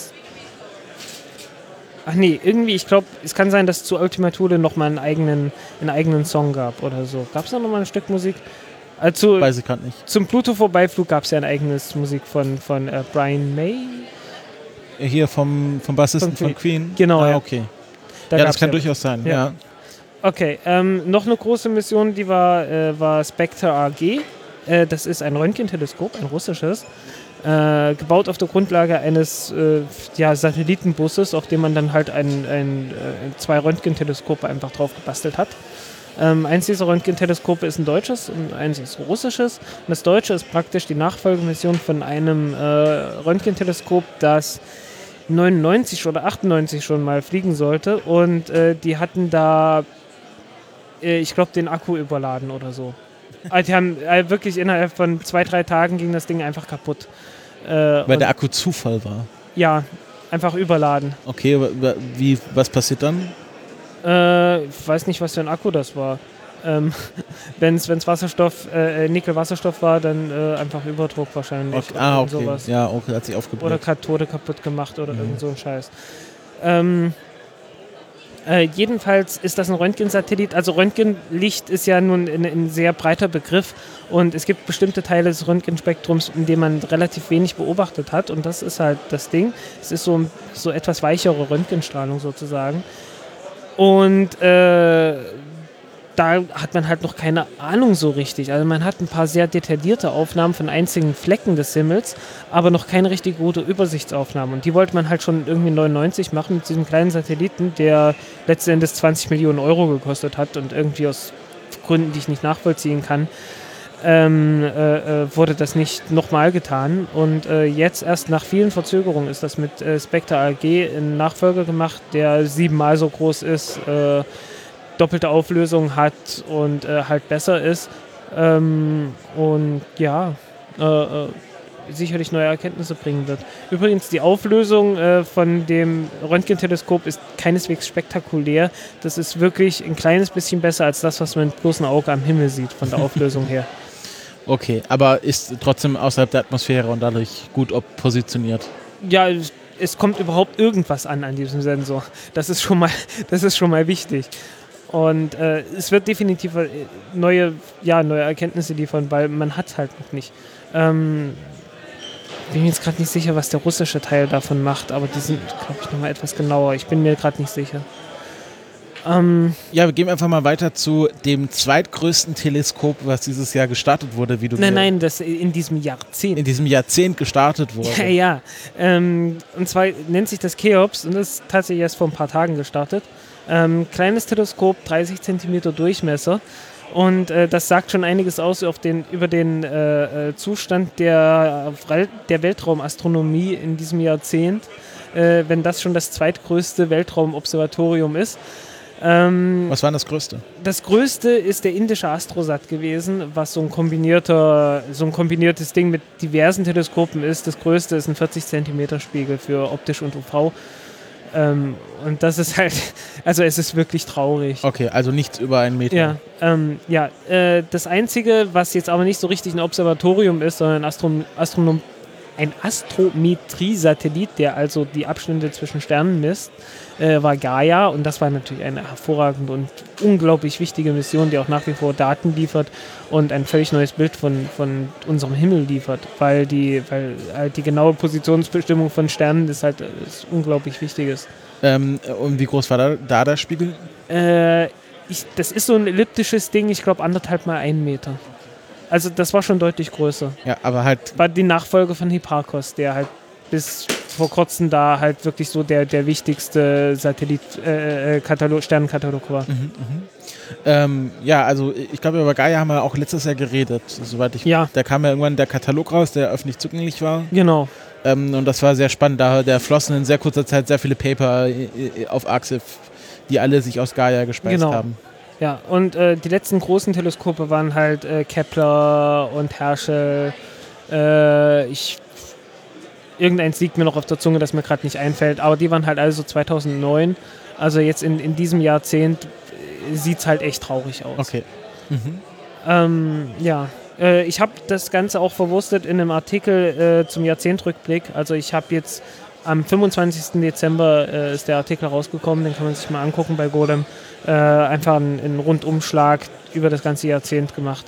Ach nee, irgendwie, ich glaube, es kann sein, dass zu Ultima Thule nochmal einen eigenen Song gab oder so. Gab es da nochmal ein Stück Musik? Also, weiß ich gerade nicht. Zum Pluto-Vorbeiflug gab es ja ein eigenes Musik von Brian May. Hier vom Bassisten von Queen? Genau, ja. ja. Okay. Ja, das kann durchaus sein, ja. Okay, noch eine große Mission, die war Spectre AG. Das ist ein Röntgenteleskop, ein russisches. Gebaut auf der Grundlage eines Satellitenbusses, auf dem man dann halt zwei Röntgenteleskope einfach drauf gebastelt hat. Eins dieser Röntgenteleskope ist ein deutsches und eins ist russisches. Und das deutsche ist praktisch die Nachfolgemission von einem Röntgenteleskop, das 99 oder 98 schon mal fliegen sollte. Und die hatten da, ich glaube, den Akku überladen oder so. Die haben wirklich innerhalb von 2-3 Tagen ging das Ding einfach kaputt. Weil der Akku Zufall war? Ja, einfach überladen. Okay, was passiert dann? Ich weiß nicht, was für ein Akku das war. Wenn es Wasserstoff, Nickel-Wasserstoff war, dann einfach Überdruck wahrscheinlich. Okay. Okay. Sowas. Ja, okay, hat sich aufgebaut. Oder Kathode kaputt gemacht oder irgend so ein Scheiß. Jedenfalls ist das ein Röntgensatellit. Also Röntgenlicht ist ja nun ein sehr breiter Begriff und es gibt bestimmte Teile des Röntgenspektrums, in denen man relativ wenig beobachtet hat und das ist halt das Ding. Es ist so etwas weichere Röntgenstrahlung sozusagen und da hat man halt noch keine Ahnung so richtig. Also man hat ein paar sehr detaillierte Aufnahmen von einzigen Flecken des Himmels, aber noch keine richtig gute Übersichtsaufnahme. Und die wollte man halt schon irgendwie 99 machen mit diesem kleinen Satelliten, der letzten Endes 20 Millionen Euro gekostet hat und irgendwie aus Gründen, die ich nicht nachvollziehen kann, wurde das nicht nochmal getan. Und jetzt erst nach vielen Verzögerungen ist das mit Spectre AG ein Nachfolger gemacht, der 7-mal so groß ist, doppelte Auflösung hat und halt besser ist. Und ja, sicherlich neue Erkenntnisse bringen wird. Übrigens, die Auflösung von dem Röntgenteleskop ist keineswegs spektakulär. Das ist wirklich ein kleines bisschen besser als das, was man mit bloßem Auge am Himmel sieht, von der Auflösung her. Okay, aber ist trotzdem außerhalb der Atmosphäre und dadurch gut positioniert. Ja, es kommt überhaupt irgendwas an diesem Sensor. Das ist schon mal wichtig. Und es wird definitiv neue Erkenntnisse liefern, weil man hat es halt noch nicht. Bin mir jetzt gerade nicht sicher, was der russische Teil davon macht, aber die sind, glaube ich, nochmal etwas genauer. Ich bin mir gerade nicht sicher. Wir gehen einfach mal weiter zu dem zweitgrößten Teleskop, was dieses Jahr gestartet wurde. Nein, das in diesem Jahrzehnt. In diesem Jahrzehnt gestartet wurde. Ja. Und zwar nennt sich das Cheops und ist tatsächlich erst vor ein paar Tagen gestartet. Kleines Teleskop, 30 cm Durchmesser und das sagt schon einiges aus über den Zustand der Weltraumastronomie in diesem Jahrzehnt, wenn das schon das zweitgrößte Weltraumobservatorium ist. Was war das Größte? Das Größte ist der indische Astrosat gewesen, was so ein kombiniertes Ding mit diversen Teleskopen ist. Das Größte ist ein 40 cm Spiegel für optisch und UV. Und das ist halt, also es ist wirklich traurig. Okay, also nichts über 1 Meter. Das Einzige, was jetzt aber nicht so richtig ein Observatorium ist, sondern ein Astrometrie-Satellit, der also die Abstände zwischen Sternen misst, war Gaia und das war natürlich eine hervorragende und unglaublich wichtige Mission, die auch nach wie vor Daten liefert und ein völlig neues Bild von unserem Himmel liefert, weil die genaue Positionsbestimmung von Sternen ist unglaublich wichtig ist. Und wie groß war da der Spiegel? Das ist so ein elliptisches Ding, ich glaube 1,5 mal 1 Meter. Also das war schon deutlich größer. Ja, aber halt... War die Nachfolge von Hipparcos, der halt bis vor kurzem da halt wirklich so der wichtigste Sternenkatalog war. Ja, also ich glaube, über Gaia haben wir auch letztes Jahr geredet, soweit ich. Ja. Da kam ja irgendwann der Katalog raus, der öffentlich zugänglich war. Genau. Und das war sehr spannend. Da flossen in sehr kurzer Zeit sehr viele Paper auf Arxiv, die alle sich aus Gaia gespeist haben. Ja, und die letzten großen Teleskope waren halt Kepler und Herschel. Irgendeins liegt mir noch auf der Zunge, das mir gerade nicht einfällt, aber die waren halt alle so 2009. Also jetzt in diesem Jahrzehnt sieht es halt echt traurig aus. Okay. Ich habe das Ganze auch verwurstet in einem Artikel zum Jahrzehntrückblick. Also ich habe jetzt am 25. Dezember ist der Artikel rausgekommen, den kann man sich mal angucken bei Golem. Einfach einen Rundumschlag über das ganze Jahrzehnt gemacht.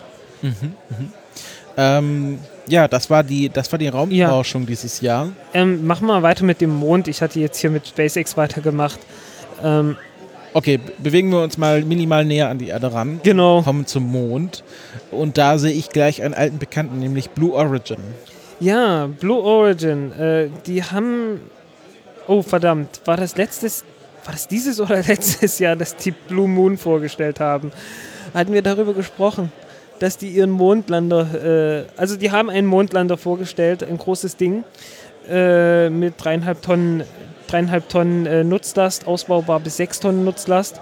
Ja, das war die Raumforschung dieses Jahr. Machen wir mal weiter mit dem Mond. Ich hatte jetzt hier mit SpaceX weitergemacht. Okay, bewegen wir uns mal minimal näher an die Erde ran. Genau. Kommen zum Mond. Und da sehe ich gleich einen alten Bekannten, nämlich Blue Origin. Ja, Blue Origin. Die haben... Oh, verdammt. War das dieses oder letztes Jahr, dass die Blue Moon vorgestellt haben? Hatten wir darüber gesprochen, dass die ihren Mondlander... also die haben einen Mondlander vorgestellt, ein großes Ding, mit 3,5 Tonnen Nutzlast, ausbaubar bis 6 Tonnen Nutzlast.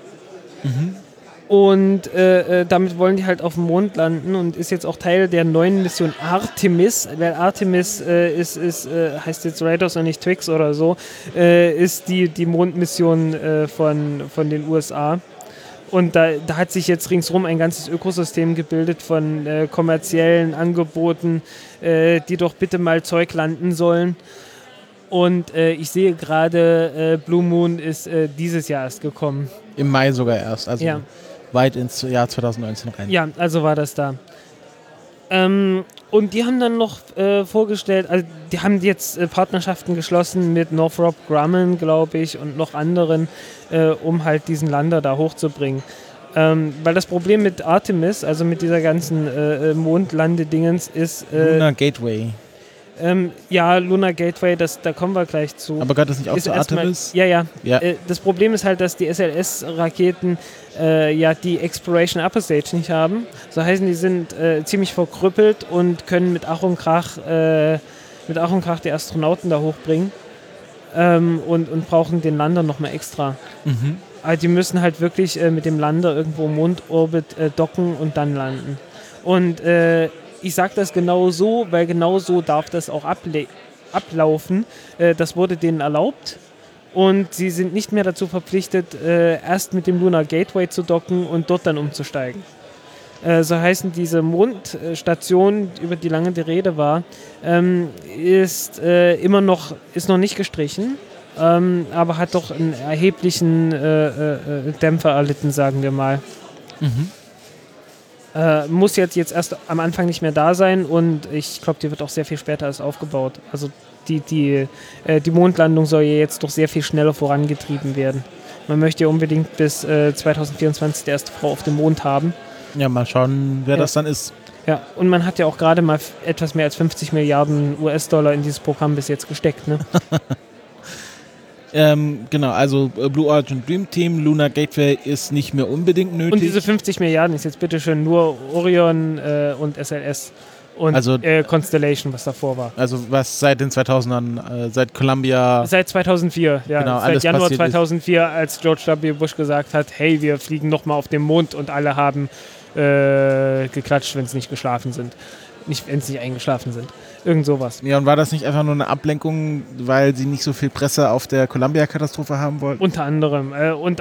Und damit wollen die halt auf dem Mond landen und ist jetzt auch Teil der neuen Mission Artemis, weil Artemis heißt jetzt Raiders und nicht Twix oder so, ist die Mondmission von den USA. Und da hat sich jetzt ringsrum ein ganzes Ökosystem gebildet von kommerziellen Angeboten, die doch bitte mal Zeug landen sollen. Und ich sehe gerade, Blue Moon ist dieses Jahr erst gekommen. Im Mai sogar erst, also weit ins Jahr 2019 rein. Ja, also war das da. Und die haben dann noch vorgestellt, also die haben jetzt Partnerschaften geschlossen mit Northrop Grumman, glaube ich, und noch anderen, um halt diesen Lander da hochzubringen. Weil das Problem mit Artemis, also mit dieser ganzen Mondlandedingens ist... Lunar Gateway. Lunar Gateway, da kommen wir gleich zu. Aber gehört das nicht auch zu Artemis? Ja. Das Problem ist halt, dass die SLS-Raketen die Exploration Upper Stage nicht haben. So heißen, die sind ziemlich verkrüppelt und können mit Ach und Krach die Astronauten da hochbringen und brauchen den Lander nochmal extra. Also die müssen halt wirklich mit dem Lander irgendwo im Mondorbit docken und dann landen. Und ich sage das genau so, weil genau so darf das auch ablaufen. Das wurde denen erlaubt und sie sind nicht mehr dazu verpflichtet, erst mit dem Lunar Gateway zu docken und dort dann umzusteigen. So heißen diese Mondstation, über die lange die Rede war, ist noch nicht gestrichen, aber hat doch einen erheblichen Dämpfer erlitten, sagen wir mal. Muss jetzt erst am Anfang nicht mehr da sein und ich glaube, die wird auch sehr viel später erst aufgebaut. Also die Mondlandung soll ja jetzt doch sehr viel schneller vorangetrieben werden. Man möchte ja unbedingt bis 2024 die erste Frau auf dem Mond haben. Ja, mal schauen, wer das dann ist. Ja, und man hat ja auch gerade mal etwas mehr als 50 Milliarden US-Dollar in dieses Programm bis jetzt gesteckt, ne? Genau, also Blue Origin Dream Team, Lunar Gateway ist nicht mehr unbedingt nötig. Und diese 50 Milliarden ist jetzt bitteschön nur Orion und SLS und also, Constellation, was davor war. Also was seit den 2000ern, seit Columbia... Seit 2004, ja. Genau, seit Januar 2004, als George W. Bush gesagt hat, hey, wir fliegen nochmal auf den Mond und alle haben geklatscht, wenn sie nicht geschlafen sind. Nicht, wenn sie nicht eingeschlafen sind. Irgend sowas. Ja, und war das nicht einfach nur eine Ablenkung, weil sie nicht so viel Presse auf der Columbia-Katastrophe haben wollten? Unter anderem.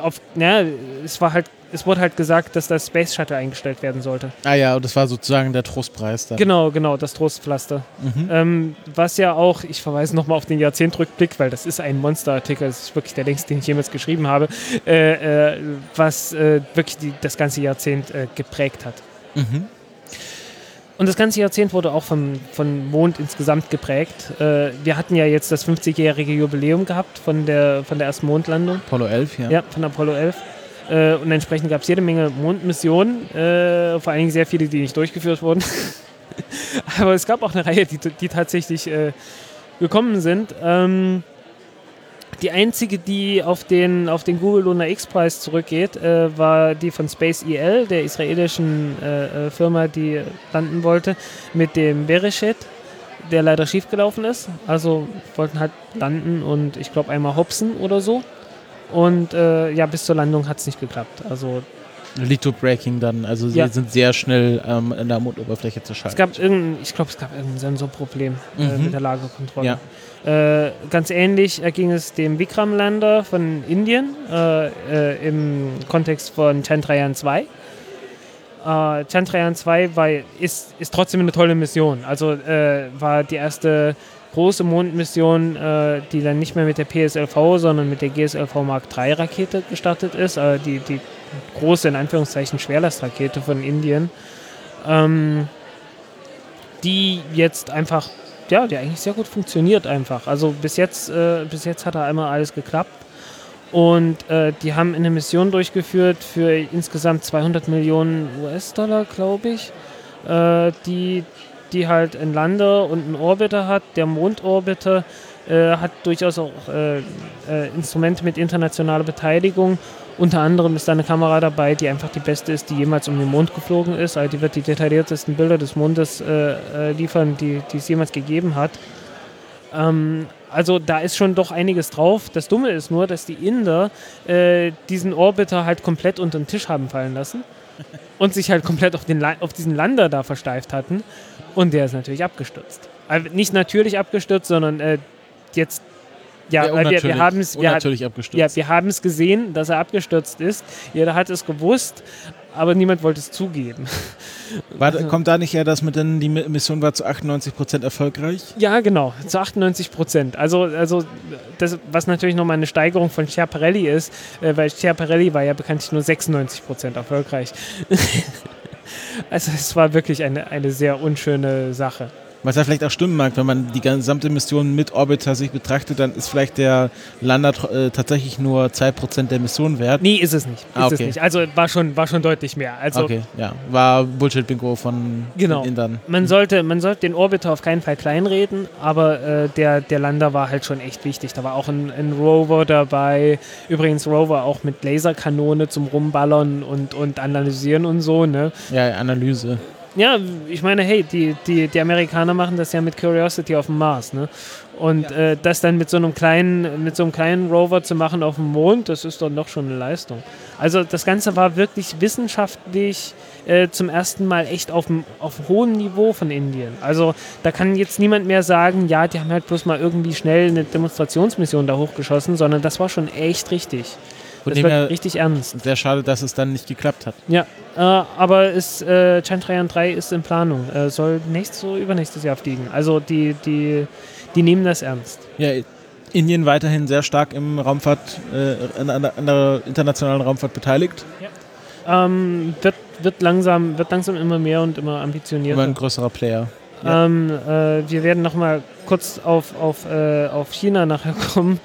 Es wurde halt gesagt, dass das Space Shuttle eingestellt werden sollte. Ah ja, und das war sozusagen der Trostpreis dann. Genau, das Trostpflaster. Was ja auch, ich verweise nochmal auf den Jahrzehntrückblick, weil das ist ein Monsterartikel, das ist wirklich der längste, den ich jemals geschrieben habe, was wirklich das ganze Jahrzehnt geprägt hat. Und das ganze Jahrzehnt wurde auch von Mond insgesamt geprägt. Wir hatten ja jetzt das 50-jährige Jubiläum gehabt von der ersten Mondlandung. Apollo 11, ja. Ja, von Apollo 11. Und entsprechend gab es jede Menge Mondmissionen, vor allen Dingen sehr viele, die nicht durchgeführt wurden. Aber es gab auch eine Reihe, die tatsächlich gekommen sind. Die einzige, die auf den Google Lunar X-Preis zurückgeht, war die von Space EL, der israelischen Firma, die landen wollte, mit dem Bereshet, der leider schiefgelaufen ist. Also wollten halt landen und ich glaube einmal hopsen oder so. Und bis zur Landung hat es nicht geklappt. Also Litho-Braking dann, also sie sind sehr schnell in der Mondoberfläche zu schalten. Ich glaube, es gab irgendein Sensorproblem mit der Lagerkontrolle. Ja. Ganz ähnlich erging es dem Vikram-Lander von Indien im Kontext von Chandrayaan-2. Chandrayaan-2 ist trotzdem eine tolle Mission. Also war die erste große Mondmission, die dann nicht mehr mit der PSLV, sondern mit der GSLV Mark III Rakete gestartet ist. Die große, in Anführungszeichen, Schwerlastrakete von Indien. Die jetzt einfach, die eigentlich sehr gut funktioniert einfach. Also bis jetzt hat da einmal alles geklappt. Und die haben eine Mission durchgeführt für insgesamt 200 Millionen US-Dollar, glaube ich, die halt einen Lander und einen Orbiter hat. Der Mondorbiter hat durchaus auch Instrumente mit internationaler Beteiligung. Unter anderem ist da eine Kamera dabei, die einfach die beste ist, die jemals um den Mond geflogen ist. Also die wird die detailliertesten Bilder des Mondes liefern, die es jemals gegeben hat. Also da ist schon doch einiges drauf. Das Dumme ist nur, dass die Inder diesen Orbiter halt komplett unter den Tisch haben fallen lassen und sich halt komplett auf diesen Lander da versteift hatten. Und der ist natürlich abgestürzt. Also nicht natürlich abgestürzt, sondern jetzt... Ja, weil wir haben es gesehen, dass er abgestürzt ist. Jeder hat es gewusst, aber niemand wollte es zugeben. Kommt da nicht eher das mit, die Mission war zu 98% erfolgreich? Ja, genau, zu 98%. Also das, was natürlich nochmal eine Steigerung von Schiaparelli ist, weil Schiaparelli war ja bekanntlich nur 96% erfolgreich. Also es war wirklich eine sehr unschöne Sache. Was ja vielleicht auch stimmen mag, wenn man die gesamte Mission mit Orbiter sich betrachtet, dann ist vielleicht der Lander tatsächlich nur 2% der Mission wert. Nee, ist es nicht. Es nicht. Also war schon deutlich mehr. Also, okay, ja. War Bullshit-Bingo von den Indern. Man sollte den Orbiter auf keinen Fall kleinreden, aber der Lander war halt schon echt wichtig. Da war auch ein Rover dabei. Übrigens Rover auch mit Laserkanone zum Rumballern und Analysieren und so, ne? Ja, Analyse. Ja, ich meine, hey, die Amerikaner machen das ja mit Curiosity auf dem Mars, ne? Und das dann mit so einem kleinen Rover zu machen auf dem Mond, das ist doch noch schon eine Leistung. Also das Ganze war wirklich wissenschaftlich zum ersten Mal echt auf hohem Niveau von Indien. Also da kann jetzt niemand mehr sagen, ja, die haben halt bloß mal irgendwie schnell eine Demonstrationsmission da hochgeschossen, sondern das war schon echt richtig. Das war richtig ernst. Sehr schade, dass es dann nicht geklappt hat. Ja, aber Chandrayaan 3 ist in Planung. Soll übernächstes Jahr fliegen. Also die nehmen das ernst. Ja, Indien weiterhin sehr stark im Raumfahrt, an der internationalen Raumfahrt beteiligt. Ja. Wird langsam immer mehr und immer ambitionierter. Immer ein größerer Player. Ja. Wir werden nochmal kurz auf China nachher kommen.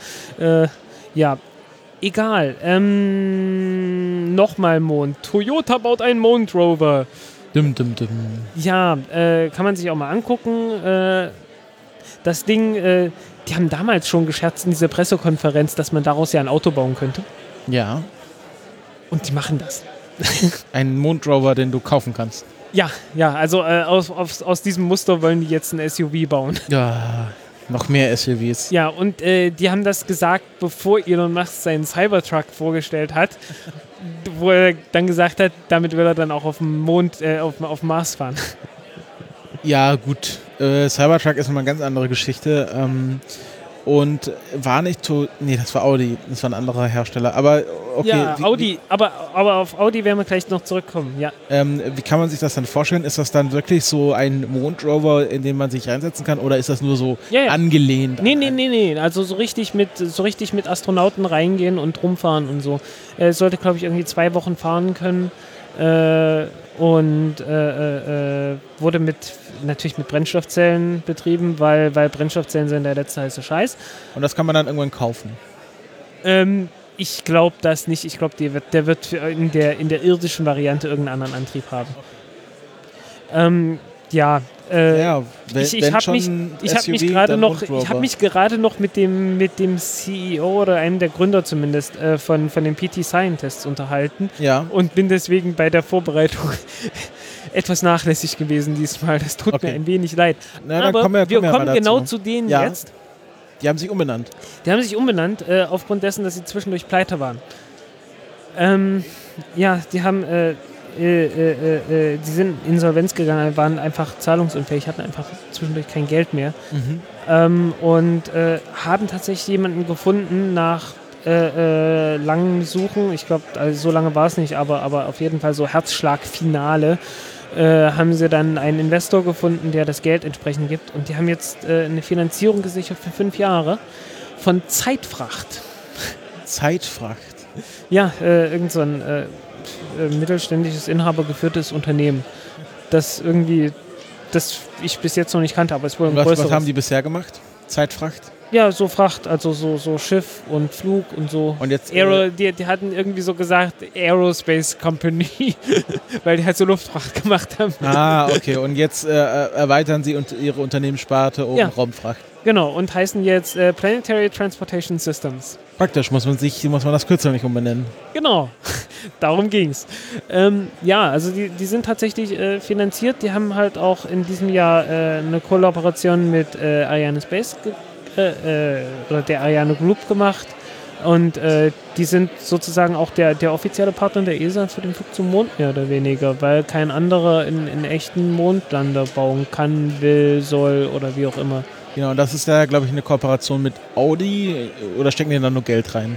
Egal. Nochmal Mond. Toyota baut einen Mondrover. Dum. Ja, kann man sich auch mal angucken. Das Ding, die haben damals schon gescherzt in dieser Pressekonferenz, dass man daraus ja ein Auto bauen könnte. Ja. Und die machen das. Ein Mondrover, den du kaufen kannst. Ja, also aus diesem Muster wollen die jetzt ein SUV bauen. Ja. Noch mehr SUVs. Ja, und die haben das gesagt, bevor Elon Musk seinen Cybertruck vorgestellt hat, wo er dann gesagt hat, damit will er dann auch auf dem Mond, auf Mars fahren. Ja, gut. Cybertruck ist nochmal eine ganz andere Geschichte. Und war nicht das war Audi. Das war ein anderer Hersteller. Aber okay. Ja, Audi. Aber auf Audi werden wir gleich noch zurückkommen. Ja. Wie kann man sich das dann vorstellen? Ist das dann wirklich so ein Mondrover, in den man sich reinsetzen kann? Oder ist das nur so angelehnt? Nee. Also so richtig mit Astronauten reingehen und rumfahren und so. Es sollte, glaube ich, irgendwie 2 Wochen fahren können. Und wurde natürlich mit Brennstoffzellen betrieben, weil Brennstoffzellen sind der letzte heiße Scheiß. Und das kann man dann irgendwann kaufen? Ich glaube das nicht. Ich glaube, der wird in der irdischen Variante irgendeinen anderen Antrieb haben. Ja, Ich habe mich gerade noch mit dem CEO oder einem der Gründer zumindest von den PT Scientists unterhalten und bin deswegen bei der Vorbereitung etwas nachlässig gewesen diesmal. Das tut mir ein wenig leid. Aber wir kommen genau zu denen jetzt. Die haben sich umbenannt. Aufgrund dessen, dass sie zwischendurch pleite waren. Die haben die sind Insolvenz gegangen, waren einfach zahlungsunfähig, hatten einfach zwischendurch kein Geld mehr und haben tatsächlich jemanden gefunden nach langem Suchen. Ich glaube, also so lange war es nicht, aber auf jeden Fall so Herzschlagfinale haben sie dann einen Investor gefunden, der das Geld entsprechend gibt und die haben jetzt eine Finanzierung gesichert für 5 Jahre von Zeitfracht. Zeitfracht? Ja, irgend so ein mittelständisches, inhabergeführtes Unternehmen, das ich bis jetzt noch nicht kannte, aber es wurde ein größeres. Was haben die bisher gemacht? Zeitfracht? Ja, so Fracht, also so Schiff und Flug und so. Und jetzt die hatten irgendwie so gesagt Aerospace Company, weil die halt so Luftfracht gemacht haben. Ah, okay. Und jetzt erweitern sie ihre Unternehmenssparte um Raumfracht. Genau, und heißen jetzt Planetary Transportation Systems. Praktisch, muss man das Kürzel nicht umbenennen. Genau, darum ging's. Also die sind tatsächlich finanziert. Die haben halt auch in diesem Jahr eine Kollaboration mit Ariane Space oder der Ariane Group gemacht. Und die sind sozusagen auch der offizielle Partner der ESA für den Flug zum Mond, mehr oder weniger, weil kein anderer in echten Mondlander bauen kann, will, soll oder wie auch immer. Genau, und das ist ja, glaube ich, eine Kooperation mit Audi, oder stecken die da nur Geld rein?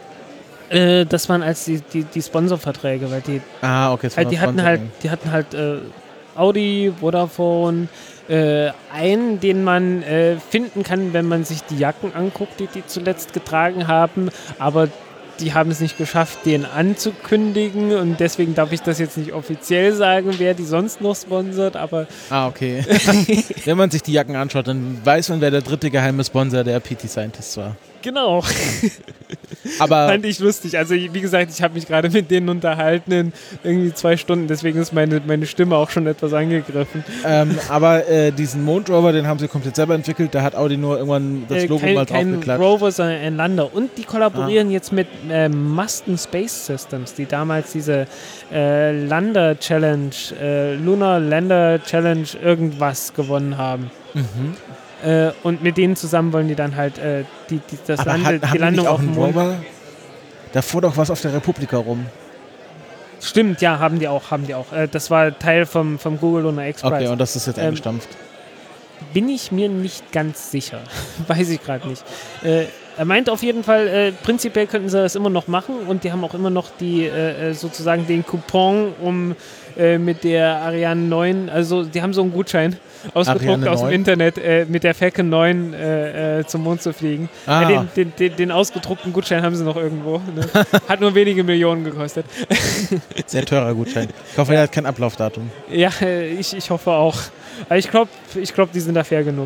Das waren als die Sponsorverträge, weil die die hatten halt Audi, Vodafone, einen, den man finden kann, wenn man sich die Jacken anguckt, die zuletzt getragen haben, aber die haben es nicht geschafft, den anzukündigen und deswegen darf ich das jetzt nicht offiziell sagen, wer die sonst noch sponsert, aber... okay. Wenn man sich die Jacken anschaut, dann weiß man, wer der dritte geheime Sponsor der PT Scientists war. Genau. Aber fand ich lustig. Also wie gesagt, ich habe mich gerade mit denen unterhalten in irgendwie 2 Stunden, deswegen ist meine Stimme auch schon etwas angegriffen. Aber diesen Mondrover, den haben sie komplett selber entwickelt, da hat Audi nur irgendwann das Logo mal draufgeklatscht. Kein Rover, sondern ein Lander. Und die kollaborieren jetzt mit Masten Space Systems, die damals diese Lander-Challenge, Lunar Lander Challenge irgendwas gewonnen haben. Und mit denen zusammen wollen die dann halt die Landung auf dem Mond. Rover? Da fuhr doch was auf der Republika rum. Stimmt, ja, haben die auch. Das war Teil vom Google Lunar X-Prize. Okay, und das ist jetzt eingestampft. Bin ich mir nicht ganz sicher. Weiß ich gerade nicht. Er meint auf jeden Fall, prinzipiell könnten sie das immer noch machen und die haben auch immer noch die sozusagen den Coupon, um mit der Ariane 9, also die haben so einen Gutschein ausgedruckt aus dem Internet, mit der Falcon 9 zum Mond zu fliegen. Den ausgedruckten Gutschein haben sie noch irgendwo. Ne? Hat nur wenige Millionen gekostet. Sehr teurer Gutschein. Ich hoffe, er hat kein Ablaufdatum. Ja, ich hoffe auch. Aber ich glaube, die sind da fair genug.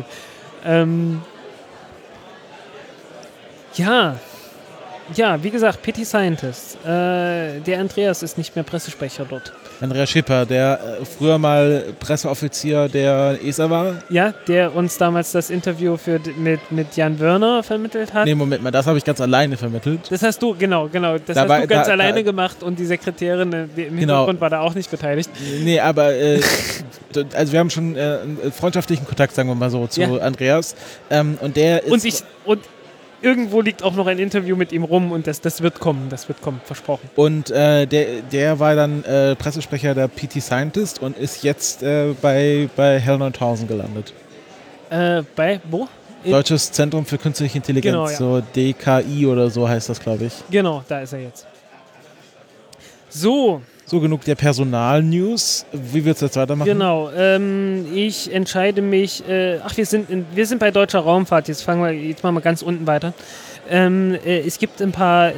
Ja, wie gesagt, PT Scientists. Der Andreas ist nicht mehr Pressesprecher dort. Andreas Schipper, der früher mal Presseoffizier der ESA war. Ja, der uns damals das Interview mit Jan Wörner vermittelt hat. Nee, Moment mal, das habe ich ganz alleine vermittelt. Das hast du, genau. Das hast du ganz alleine gemacht und die Sekretärin im Hintergrund war da auch nicht beteiligt. Nee, aber also wir haben schon einen freundschaftlichen Kontakt, sagen wir mal so, zu Andreas. Und der ist... Irgendwo liegt auch noch ein Interview mit ihm rum und das wird kommen, versprochen. Und der war dann Pressesprecher der PT Scientist und ist jetzt bei HAL 9000 gelandet. Bei wo? Deutsches Zentrum für Künstliche Intelligenz, genau, so DKI oder so heißt das, glaube ich. Genau, da ist er jetzt. So, genug der Personal-News. Wie willst du jetzt weitermachen? Genau, ich entscheide mich, wir sind bei deutscher Raumfahrt, jetzt machen wir ganz unten weiter. Es gibt ein paar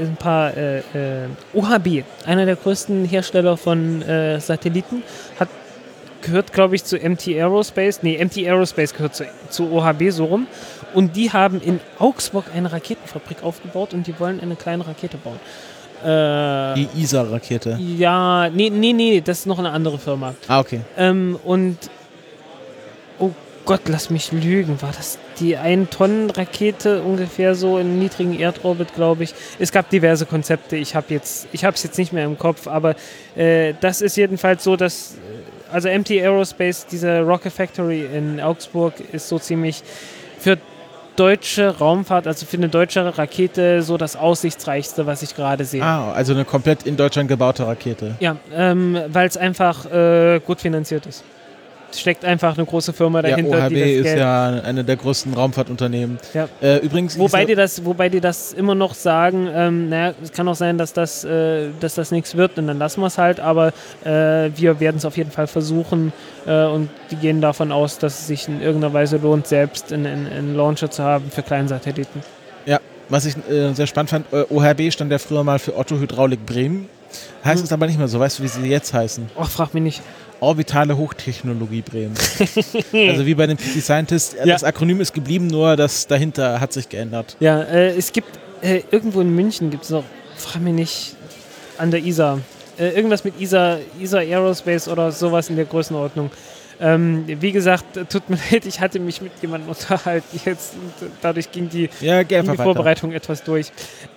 OHB, einer der größten Hersteller von Satelliten, gehört, glaube ich, zu MT Aerospace. Nee, MT Aerospace gehört zu OHB, so rum. Und die haben in Augsburg eine Raketenfabrik aufgebaut und die wollen eine kleine Rakete bauen. Die ISA-Rakete? Ja, nee, das ist noch eine andere Firma. Okay. Und oh Gott, lass mich lügen, war das die 1-Tonnen-Rakete ungefähr so im niedrigen Erdorbit, glaube ich. Es gab diverse Konzepte, ich habe es jetzt nicht mehr im Kopf, aber das ist jedenfalls so, dass also MT Aerospace, diese Rocket Factory in Augsburg, ist so ziemlich für deutsche Raumfahrt, also für eine deutsche Rakete, so das Aussichtsreichste, was ich gerade sehe. Ah, also eine komplett in Deutschland gebaute Rakete. Ja, weil es einfach gut finanziert ist. Es steckt einfach eine große Firma dahinter. Ja, OHB die das ist Geld ja eine der größten Raumfahrtunternehmen. Ja. Übrigens, wobei die das immer noch sagen, naja, es kann auch sein, dass das nichts wird und dann lassen wir es halt, aber wir werden es auf jeden Fall versuchen und die gehen davon aus, dass es sich in irgendeiner Weise lohnt, selbst einen Launcher zu haben für kleine Satelliten. Ja, was ich sehr spannend fand, OHB stand ja früher mal für Otto Hydraulik Bremen. Heißt es aber nicht mehr so, weißt du, wie sie jetzt heißen? Ach, frag mich nicht. Orbitale Hochtechnologie Bremen. Also wie bei den PC Scientists, das Akronym ist geblieben, nur das dahinter hat sich geändert. Ja, es gibt irgendwo in München gibt es noch, frag mich nicht, an der ISA. Irgendwas mit ISA Aerospace oder sowas in der Größenordnung. Wie gesagt, tut mir leid, ich hatte mich mit jemandem unterhalten jetzt und dadurch ging die Vorbereitung etwas durch.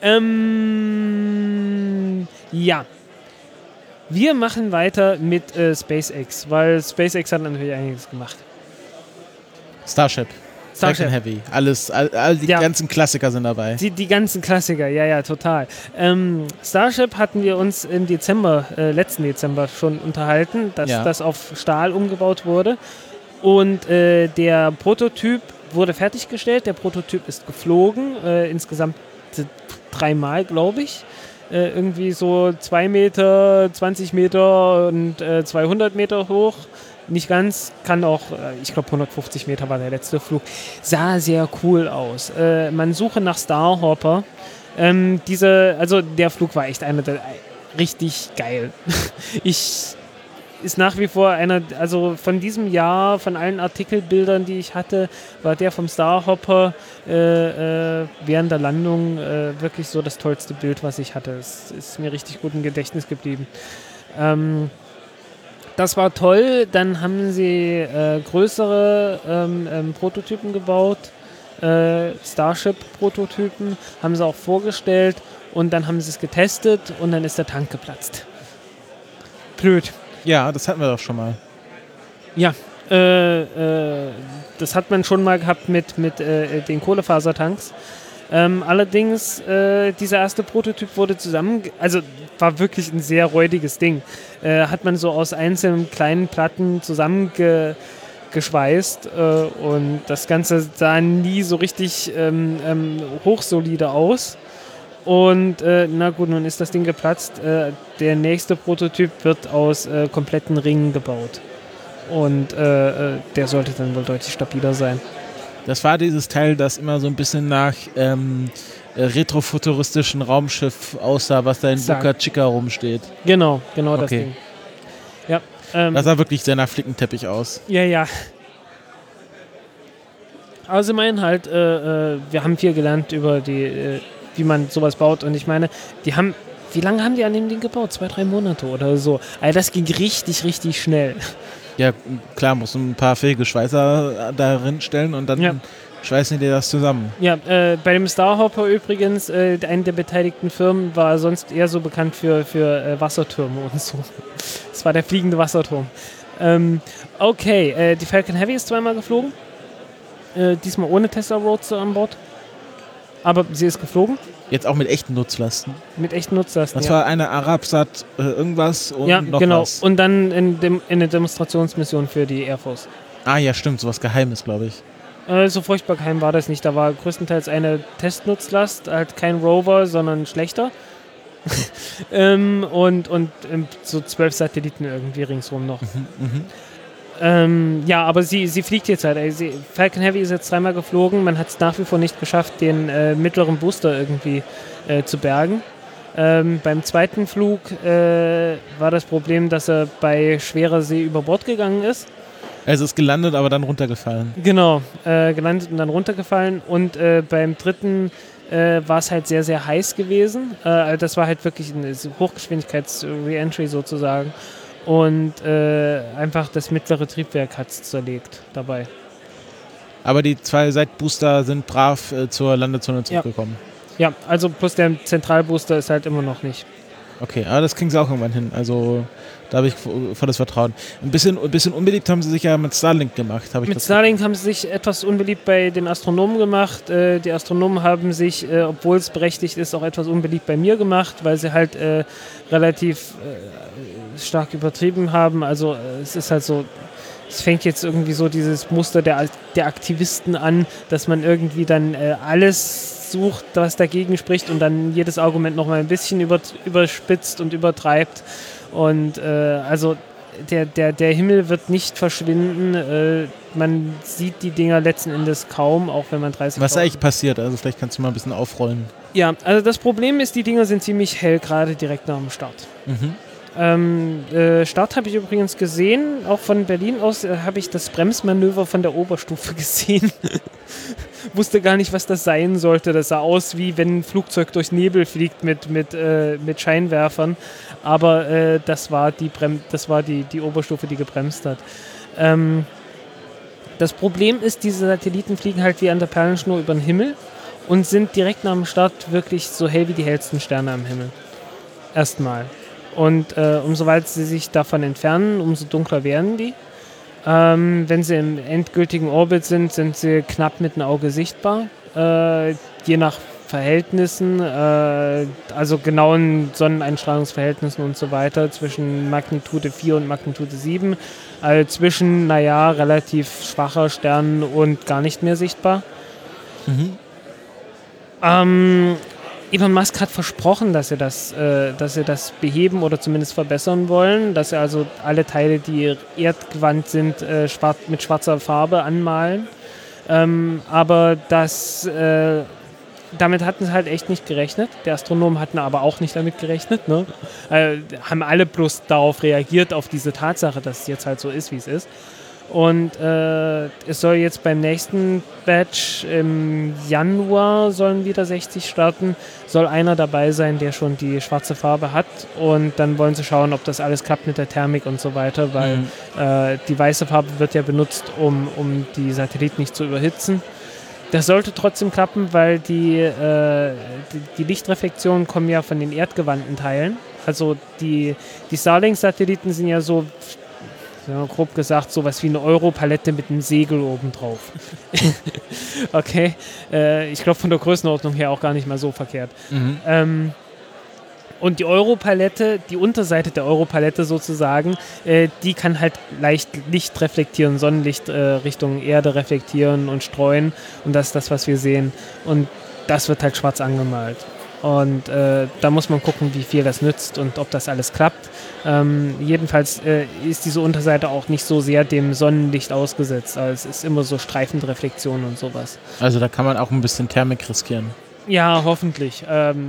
Ja. Wir machen weiter mit SpaceX, weil SpaceX hat natürlich einiges gemacht. Starship. Falcon Heavy. All die ganzen Klassiker sind dabei. Die ganzen Klassiker, ja, total. Starship hatten wir uns im letzten Dezember schon unterhalten, dass das auf Stahl umgebaut wurde. Und der Prototyp wurde fertiggestellt. Der Prototyp ist geflogen, insgesamt 3 Mal, glaube ich. Irgendwie so 2 Meter, 20 Meter und 200 Meter hoch. Nicht ganz, kann auch, ich glaube 150 Meter war der letzte Flug. Sah sehr cool aus. Man suche nach Starhopper. Der Flug war echt richtig geil. Ist nach wie vor von diesem Jahr, von allen Artikelbildern, die ich hatte, war der vom Starhopper während der Landung wirklich so das tollste Bild, was ich hatte. Es ist mir richtig gut im Gedächtnis geblieben. Das war toll. Dann haben sie größere Prototypen gebaut, Starship-Prototypen, haben sie auch vorgestellt und dann haben sie es getestet und dann ist der Tank geplatzt. Blöd. Ja, das hatten wir doch schon mal. Ja, das hat man schon mal gehabt mit den Kohlefasertanks. Allerdings, dieser erste Prototyp wurde war wirklich ein sehr räudiges Ding. Hat man so aus einzelnen kleinen Platten zusammengeschweißt und das Ganze sah nie so richtig hochsolide aus. Und na gut, nun ist das Ding geplatzt. Der nächste Prototyp wird aus kompletten Ringen gebaut. Und der sollte dann wohl deutlich stabiler sein. Das war dieses Teil, das immer so ein bisschen nach retrofuturistischen Raumschiff aussah, was da in Boca Chica rumsteht. Genau das Ding. Ja, das sah wirklich sehr nach Flickenteppich aus. Ja. Also ich meine halt, wir haben viel gelernt über wie man sowas baut. Und ich meine, wie lange haben die an dem Ding gebaut? 2-3 Monate oder so. Also das ging richtig, richtig schnell. Ja, klar, muss ein paar fähige Schweißer darin stellen und dann schweißen die das zusammen. Ja, bei dem Starhopper übrigens, eine der beteiligten Firmen war sonst eher so bekannt für Wassertürme und so. Das war der fliegende Wasserturm. Die Falcon Heavy ist 2-mal geflogen. Diesmal ohne Tesla Roadster an Bord. Aber sie ist geflogen. Jetzt auch mit echten Nutzlasten? Mit echten Nutzlasten, Das war eine Arabsat irgendwas und noch was. Und dann in eine Demonstrationsmission für die Air Force. Ah ja, stimmt, sowas Geheimes, glaube ich. So furchtbar geheim war das nicht. Da war größtenteils eine Testnutzlast, halt kein Rover, sondern schlechter. und so 12 Satelliten irgendwie ringsrum noch. Aber sie fliegt jetzt halt. Falcon Heavy ist jetzt 3-mal geflogen. Man hat es nach wie vor nicht geschafft, den mittleren Booster irgendwie zu bergen. Beim zweiten Flug war das Problem, dass er bei schwerer See über Bord gegangen ist. Also ist gelandet, aber dann runtergefallen. Genau, gelandet und dann runtergefallen. Und beim dritten war es halt sehr, sehr heiß gewesen. Das war halt wirklich eine Hochgeschwindigkeits-Re-Entry sozusagen. und einfach das mittlere Triebwerk hat es zerlegt dabei. Aber die 2 Seitbooster sind brav zur Landezone zurückgekommen. Ja, also plus der Zentralbooster ist halt immer noch nicht. Okay, aber das kriegen sie auch irgendwann hin. Also da habe ich volles Vertrauen. Ein bisschen unbeliebt haben sie sich ja mit Starlink gemacht. Mit Starlink haben sie sich etwas unbeliebt bei den Astronomen gemacht. Die Astronomen haben sich, obwohl es berechtigt ist, auch etwas unbeliebt bei mir gemacht, weil sie halt relativ stark übertrieben haben. Also es ist halt so, es fängt jetzt irgendwie so dieses Muster der Aktivisten an, dass man irgendwie dann alles sucht, was dagegen spricht und dann jedes Argument noch mal ein bisschen überspitzt und übertreibt. Und also der Himmel wird nicht verschwinden. Man sieht die Dinger letzten Endes kaum, auch wenn man 30... Was ist eigentlich passiert? Also vielleicht kannst du mal ein bisschen aufrollen. Ja, also das Problem ist, die Dinger sind ziemlich hell, gerade direkt nach dem Start. Start habe ich übrigens gesehen, auch von Berlin aus habe ich das Bremsmanöver von der Oberstufe gesehen. Wusste gar nicht, was das sein sollte. Das sah aus, wie wenn ein Flugzeug durch Nebel fliegt mit Scheinwerfern. Aber das war die Oberstufe, die gebremst hat. Das Problem ist, diese Satelliten fliegen halt wie an der Perlenschnur über den Himmel und sind direkt nach dem Start wirklich so hell wie die hellsten Sterne am Himmel. Erstmal. Und umso weiter sie sich davon entfernen, umso dunkler werden die. Wenn sie im endgültigen Orbit sind sie knapp mit dem Auge sichtbar. Je nach Verhältnissen, also genauen Sonneneinstrahlungsverhältnissen und so weiter, zwischen Magnitude 4 und Magnitude 7. Also zwischen, relativ schwacher Sternen und gar nicht mehr sichtbar. Elon Musk hat versprochen, dass sie das beheben oder zumindest verbessern wollen, dass sie also alle Teile, die erdgewandt sind, mit schwarzer Farbe anmalen. Aber damit hatten sie halt echt nicht gerechnet. Die Astronomen hatten aber auch nicht damit gerechnet. Ne? Haben alle bloß darauf reagiert, auf diese Tatsache, dass es jetzt halt so ist, wie es ist. Und es soll jetzt beim nächsten Batch im Januar sollen wieder 60 starten, soll einer dabei sein, der schon die schwarze Farbe hat und dann wollen sie schauen, ob das alles klappt mit der Thermik und so weiter, weil die weiße Farbe wird ja benutzt, um die Satelliten nicht zu überhitzen. Das sollte trotzdem klappen, weil die Lichtreflexionen kommen ja von den erdgewandten Teilen. Also die Starlink-Satelliten sind ja so, grob gesagt, sowas wie eine Europalette mit einem Segel obendrauf. Okay, ich glaube von der Größenordnung her auch gar nicht mal so verkehrt. Und die Europalette, die Unterseite der Europalette sozusagen, die kann halt leicht Licht reflektieren, Sonnenlicht Richtung Erde reflektieren und streuen. Und das ist das, was wir sehen. Und das wird halt schwarz angemalt. Und da muss man gucken, wie viel das nützt und ob das alles klappt. Jedenfalls ist diese Unterseite auch nicht so sehr dem Sonnenlicht ausgesetzt. Also es ist immer so Streifenreflexion und sowas. Also da kann man auch ein bisschen Thermik riskieren. Ja, hoffentlich.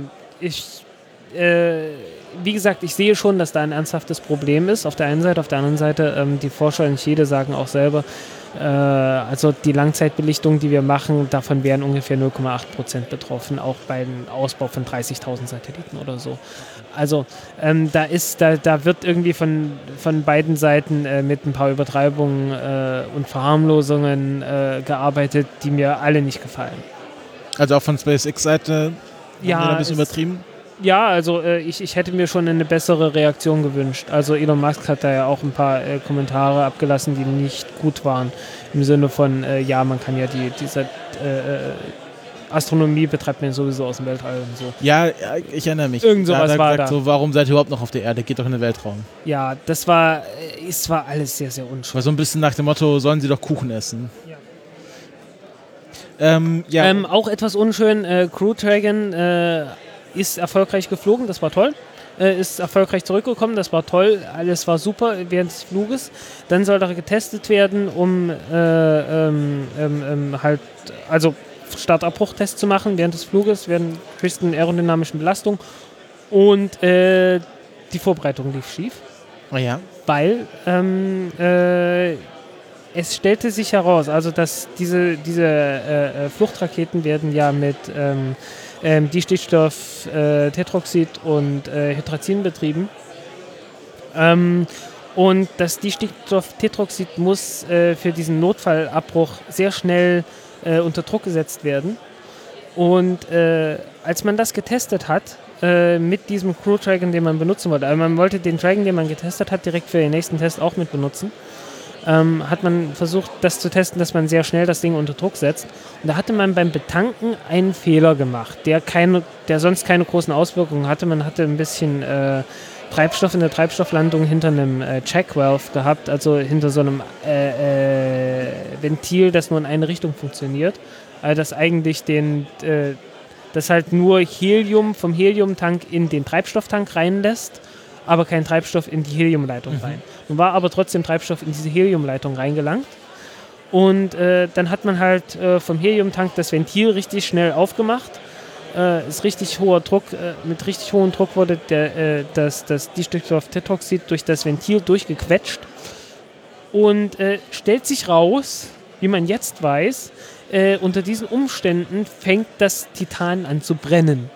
Wie gesagt, ich sehe schon, dass da ein ernsthaftes Problem ist. Auf der einen Seite, auf der anderen Seite, die Forscher in Chile sagen auch selber, also die Langzeitbelichtung, die wir machen, davon wären ungefähr 0,8% betroffen, auch beim Ausbau von 30.000 Satelliten oder so. Also da wird irgendwie von beiden Seiten mit ein paar Übertreibungen und Verharmlosungen gearbeitet, die mir alle nicht gefallen. Also auch von SpaceX-Seite ja, ein bisschen übertrieben? Ja, also ich hätte mir schon eine bessere Reaktion gewünscht. Also Elon Musk hat da ja auch ein paar Kommentare abgelassen, die nicht gut waren. Im Sinne von, man kann ja diese Astronomie betreibt man sowieso aus dem Weltall und so. Ja, ich erinnere mich. Irgend sowas war da. So, warum seid ihr überhaupt noch auf der Erde? Geht doch in den Weltraum. Ja, es war alles sehr, sehr unschön. War so ein bisschen nach dem Motto, sollen sie doch Kuchen essen. Ja. Auch etwas unschön, Crew Dragon ist erfolgreich geflogen, das war toll. Ist erfolgreich zurückgekommen, das war toll, alles war super während des Fluges. Dann soll er getestet werden, um Startabbruchtest zu machen während des Fluges, während höchsten aerodynamischen Belastung. Und die Vorbereitung lief schief. Oh ja. Weil es stellte sich heraus, also dass diese Fluchtraketen werden ja mit Distickstoff, Tetroxid und Hydrazin betrieben. Und das Distickstofftetroxid muss für diesen Notfallabbruch sehr schnell unter Druck gesetzt werden. Und als man das getestet hat, mit diesem Crew-Dragon, den man benutzen wollte, also man wollte den Dragon, den man getestet hat, direkt für den nächsten Test auch mit benutzen, hat man versucht, das zu testen, dass man sehr schnell das Ding unter Druck setzt. Und da hatte man beim Betanken einen Fehler gemacht, der sonst keine großen Auswirkungen hatte. Man hatte ein bisschen Treibstoff in der Treibstofflandung hinter einem Check-Valve gehabt, also hinter so einem Ventil, das nur in eine Richtung funktioniert. Also das eigentlich das halt nur Helium vom Heliumtank in den Treibstofftank reinlässt, aber kein Treibstoff in die Heliumleitung rein. Nun war aber trotzdem Treibstoff in diese Heliumleitung reingelangt. Und dann hat man halt vom Heliumtank das Ventil richtig schnell aufgemacht. Ist richtig hoher Druck, mit richtig hohem Druck wurde das Distickstofftetroxid durch das Ventil durchgequetscht. Und stellt sich raus, wie man jetzt weiß, unter diesen Umständen fängt das Titan an zu brennen.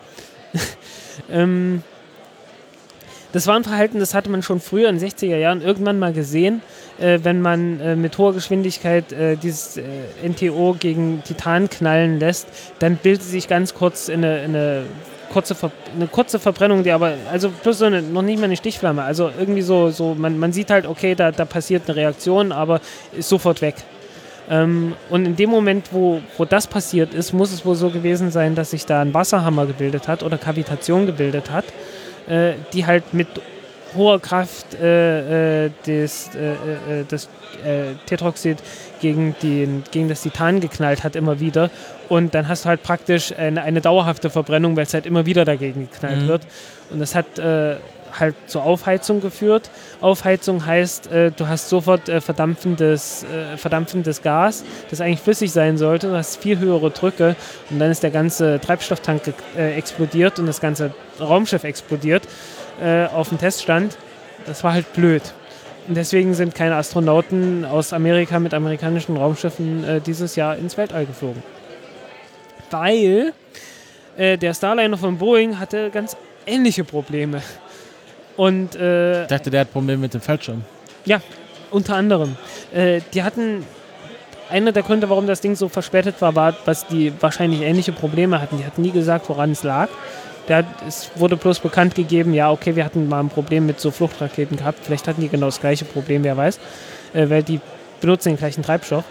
Das war ein Verhalten, das hatte man schon früher in den 60er Jahren irgendwann mal gesehen, wenn man mit hoher Geschwindigkeit dieses NTO gegen Titan knallen lässt, dann bildet sich ganz kurz eine kurze Verbrennung, die aber, also plus noch nicht mal eine Stichflamme, also irgendwie so man sieht halt, okay, da passiert eine Reaktion, aber ist sofort weg. Und in dem Moment, wo das passiert ist, muss es wohl so gewesen sein, dass sich da ein Wasserhammer gebildet hat oder Kavitation gebildet hat, die halt mit hoher Kraft das Tetroxid gegen das Titan geknallt hat immer wieder. Und dann hast du halt praktisch eine dauerhafte Verbrennung, weil es halt immer wieder dagegen geknallt wird. Und das hat halt zur Aufheizung geführt. Aufheizung heißt, du hast sofort verdampfendes Gas, das eigentlich flüssig sein sollte. Du hast viel höhere Drücke und dann ist der ganze Treibstofftank explodiert und das ganze Raumschiff explodiert auf dem Teststand. Das war halt blöd. Und deswegen sind keine Astronauten aus Amerika mit amerikanischen Raumschiffen dieses Jahr ins Weltall geflogen. Weil der Starliner von Boeing hatte ganz ähnliche Probleme. Und, Ich dachte, der hat Probleme mit dem Fallschirm. Ja, unter anderem. Die hatten, einer der Gründe, warum das Ding so verspätet war, dass die wahrscheinlich ähnliche Probleme hatten. Die hatten nie gesagt, woran es lag. Es wurde bloß bekannt gegeben, ja, okay, wir hatten mal ein Problem mit so Fluchtraketen gehabt. Vielleicht hatten die genau das gleiche Problem, wer weiß. Weil die benutzen den gleichen Treibstoff.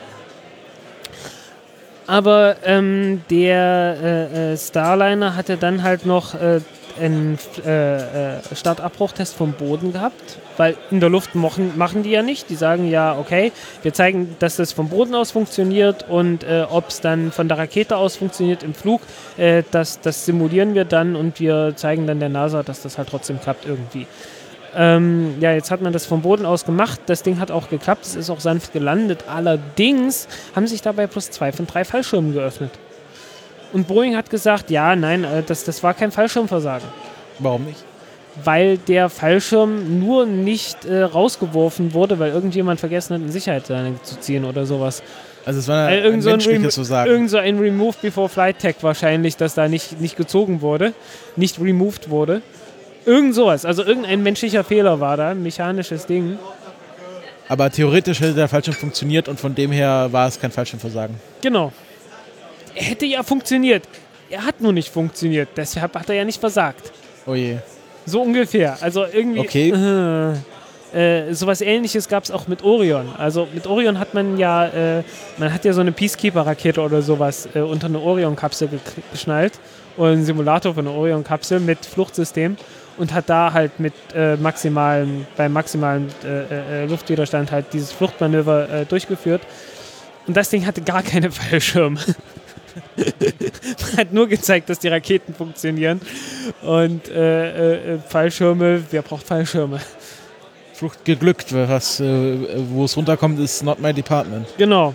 Aber der Starliner hatte dann halt noch einen Startabbruchtest vom Boden gehabt, weil in der Luft machen die ja nicht. Die sagen ja, okay, wir zeigen, dass das vom Boden aus funktioniert und ob es dann von der Rakete aus funktioniert im Flug, das simulieren wir dann und wir zeigen dann der NASA, dass das halt trotzdem klappt irgendwie. Ja, jetzt hat man das vom Boden aus gemacht. Das Ding hat auch geklappt, es ist auch sanft gelandet. Allerdings haben sich dabei plus 2 von 3 Fallschirmen geöffnet. Und Boeing hat gesagt, ja, nein, das war kein Fallschirmversagen. Warum nicht? Weil der Fallschirm nur nicht rausgeworfen wurde, weil irgendjemand vergessen hat, eine Sicherheitsleine zu ziehen oder sowas. Also es war ein menschliches Versagen. Irgend so ein Remove Before Flight Tag wahrscheinlich, dass da nicht gezogen wurde, nicht removed wurde. Irgend sowas, also irgendein menschlicher Fehler war da, ein mechanisches Ding. Aber theoretisch hätte der Fallschirm funktioniert und von dem her war es kein Fallschirmversagen. Genau. Er hätte ja funktioniert. Er hat nur nicht funktioniert. Deshalb hat er ja nicht versagt. Oh je. So ungefähr. Also irgendwie. Okay. Sowas Ähnliches gab es auch mit Orion. Also mit Orion hat man ja so eine Peacekeeper-Rakete oder sowas unter eine Orion-Kapsel geschnallt. Oder einen Simulator von einer Orion-Kapsel mit Fluchtsystem. Und hat da halt beim maximalen Luftwiderstand halt dieses Fluchtmanöver durchgeführt. Und das Ding hatte gar keine Fallschirme. Man hat nur gezeigt, dass die Raketen funktionieren. Und Fallschirme, wer braucht Fallschirme? Flucht geglückt, wo es runterkommt, ist not my department. Genau.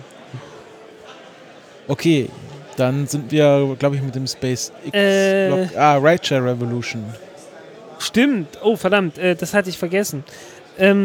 Okay, dann sind wir, glaube ich, mit dem SpaceX Rideshare Revolution. Stimmt. Oh, verdammt, das hatte ich vergessen. Wir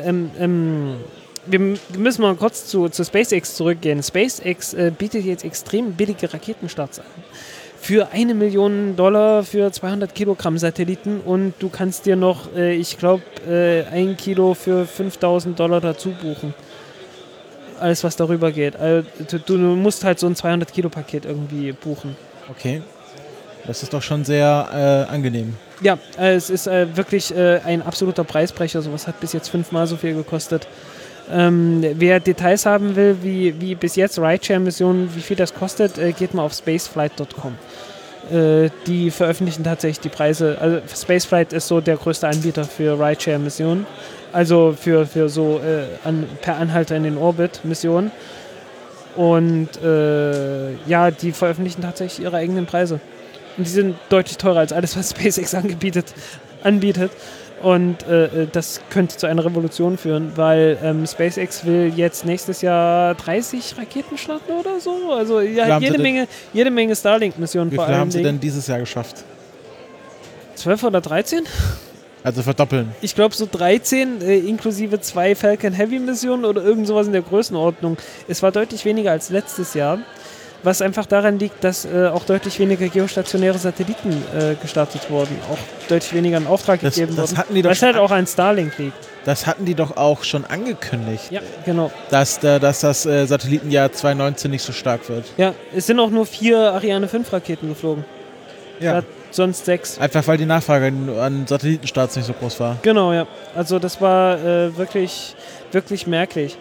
müssen mal kurz zu SpaceX zurückgehen. SpaceX bietet jetzt extrem billige Raketenstarts an. für $1 Million für 200 Kilogramm Satelliten und du kannst dir noch, ich glaube, 1 Kilo für $5.000 dazu buchen. Alles, was darüber geht. Also, du musst halt so ein 200-Kilo-Paket irgendwie buchen. Okay. Das ist doch schon sehr angenehm. Ja, es ist wirklich ein absoluter Preisbrecher. Sowas hat bis jetzt 5-mal so viel gekostet. Wer Details haben will, wie bis jetzt Rideshare-Missionen, wie viel das kostet, geht mal auf spaceflight.com. Die veröffentlichen tatsächlich die Preise. Also Spaceflight ist so der größte Anbieter für Rideshare-Missionen. Also für so per Anhalter in den Orbit-Missionen. Und die veröffentlichen tatsächlich ihre eigenen Preise. Und die sind deutlich teurer als alles, was SpaceX anbietet. Und das könnte zu einer Revolution führen, weil SpaceX will jetzt nächstes Jahr 30 Raketen starten oder so. Also ja, jede Menge Starlink-Missionen Wie vor viel allem. haben sie denn dieses Jahr geschafft? 12 oder 13? Also verdoppeln. Ich glaube so 13, inklusive 2 Falcon Heavy-Missionen oder irgend sowas in der Größenordnung. Es war deutlich weniger als letztes Jahr. Was einfach daran liegt, dass auch deutlich weniger geostationäre Satelliten gestartet wurden, auch deutlich weniger in Auftrag gegeben wurden, was halt auch an Starlink liegt. Das hatten die doch auch schon angekündigt, ja, genau. dass das Satellitenjahr 2019 nicht so stark wird. Ja, es sind auch nur 4 Ariane 5 Raketen geflogen. Ja. Sonst 6. Einfach weil die Nachfrage an Satellitenstarts nicht so groß war. Genau, ja. Also das war wirklich, wirklich merklich.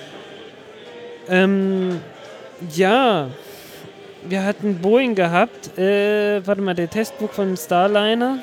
Ja, wir hatten Boeing gehabt. Warte mal, der Testflug von Starliner.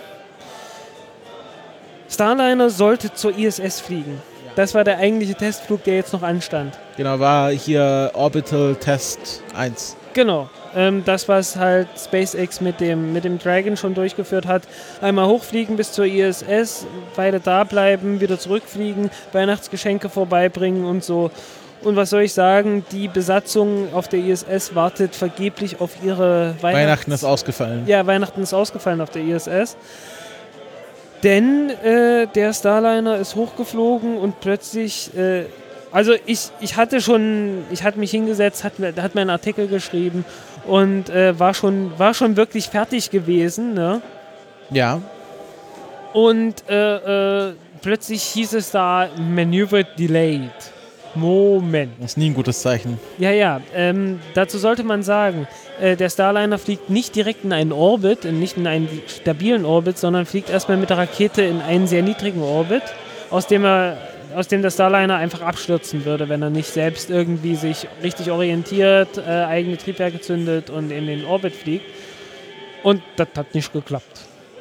Starliner sollte zur ISS fliegen. Das war der eigentliche Testflug, der jetzt noch anstand. Genau, war hier Orbital Test 1. Genau. Das, was halt SpaceX mit dem Dragon schon durchgeführt hat. Einmal hochfliegen bis zur ISS, weiter da bleiben, wieder zurückfliegen, Weihnachtsgeschenke vorbeibringen und so. Und was soll ich sagen, die Besatzung auf der ISS wartet vergeblich auf ihre Weihnachten ist ausgefallen. Ja, Weihnachten ist ausgefallen auf der ISS. Denn der Starliner ist hochgeflogen und plötzlich... Also ich hatte mich hingesetzt, hat mir einen Artikel geschrieben und war schon wirklich fertig gewesen, ne? Ja. Und plötzlich hieß es da, Maneuver delayed. Moment. Das ist nie ein gutes Zeichen. Ja, dazu sollte man sagen, der Starliner fliegt nicht direkt in einen Orbit, nicht in einen stabilen Orbit, sondern fliegt erstmal mit der Rakete in einen sehr niedrigen Orbit, aus dem der Starliner einfach abstürzen würde, wenn er nicht selbst irgendwie sich richtig orientiert, eigene Triebwerke zündet und in den Orbit fliegt. Und das hat nicht geklappt.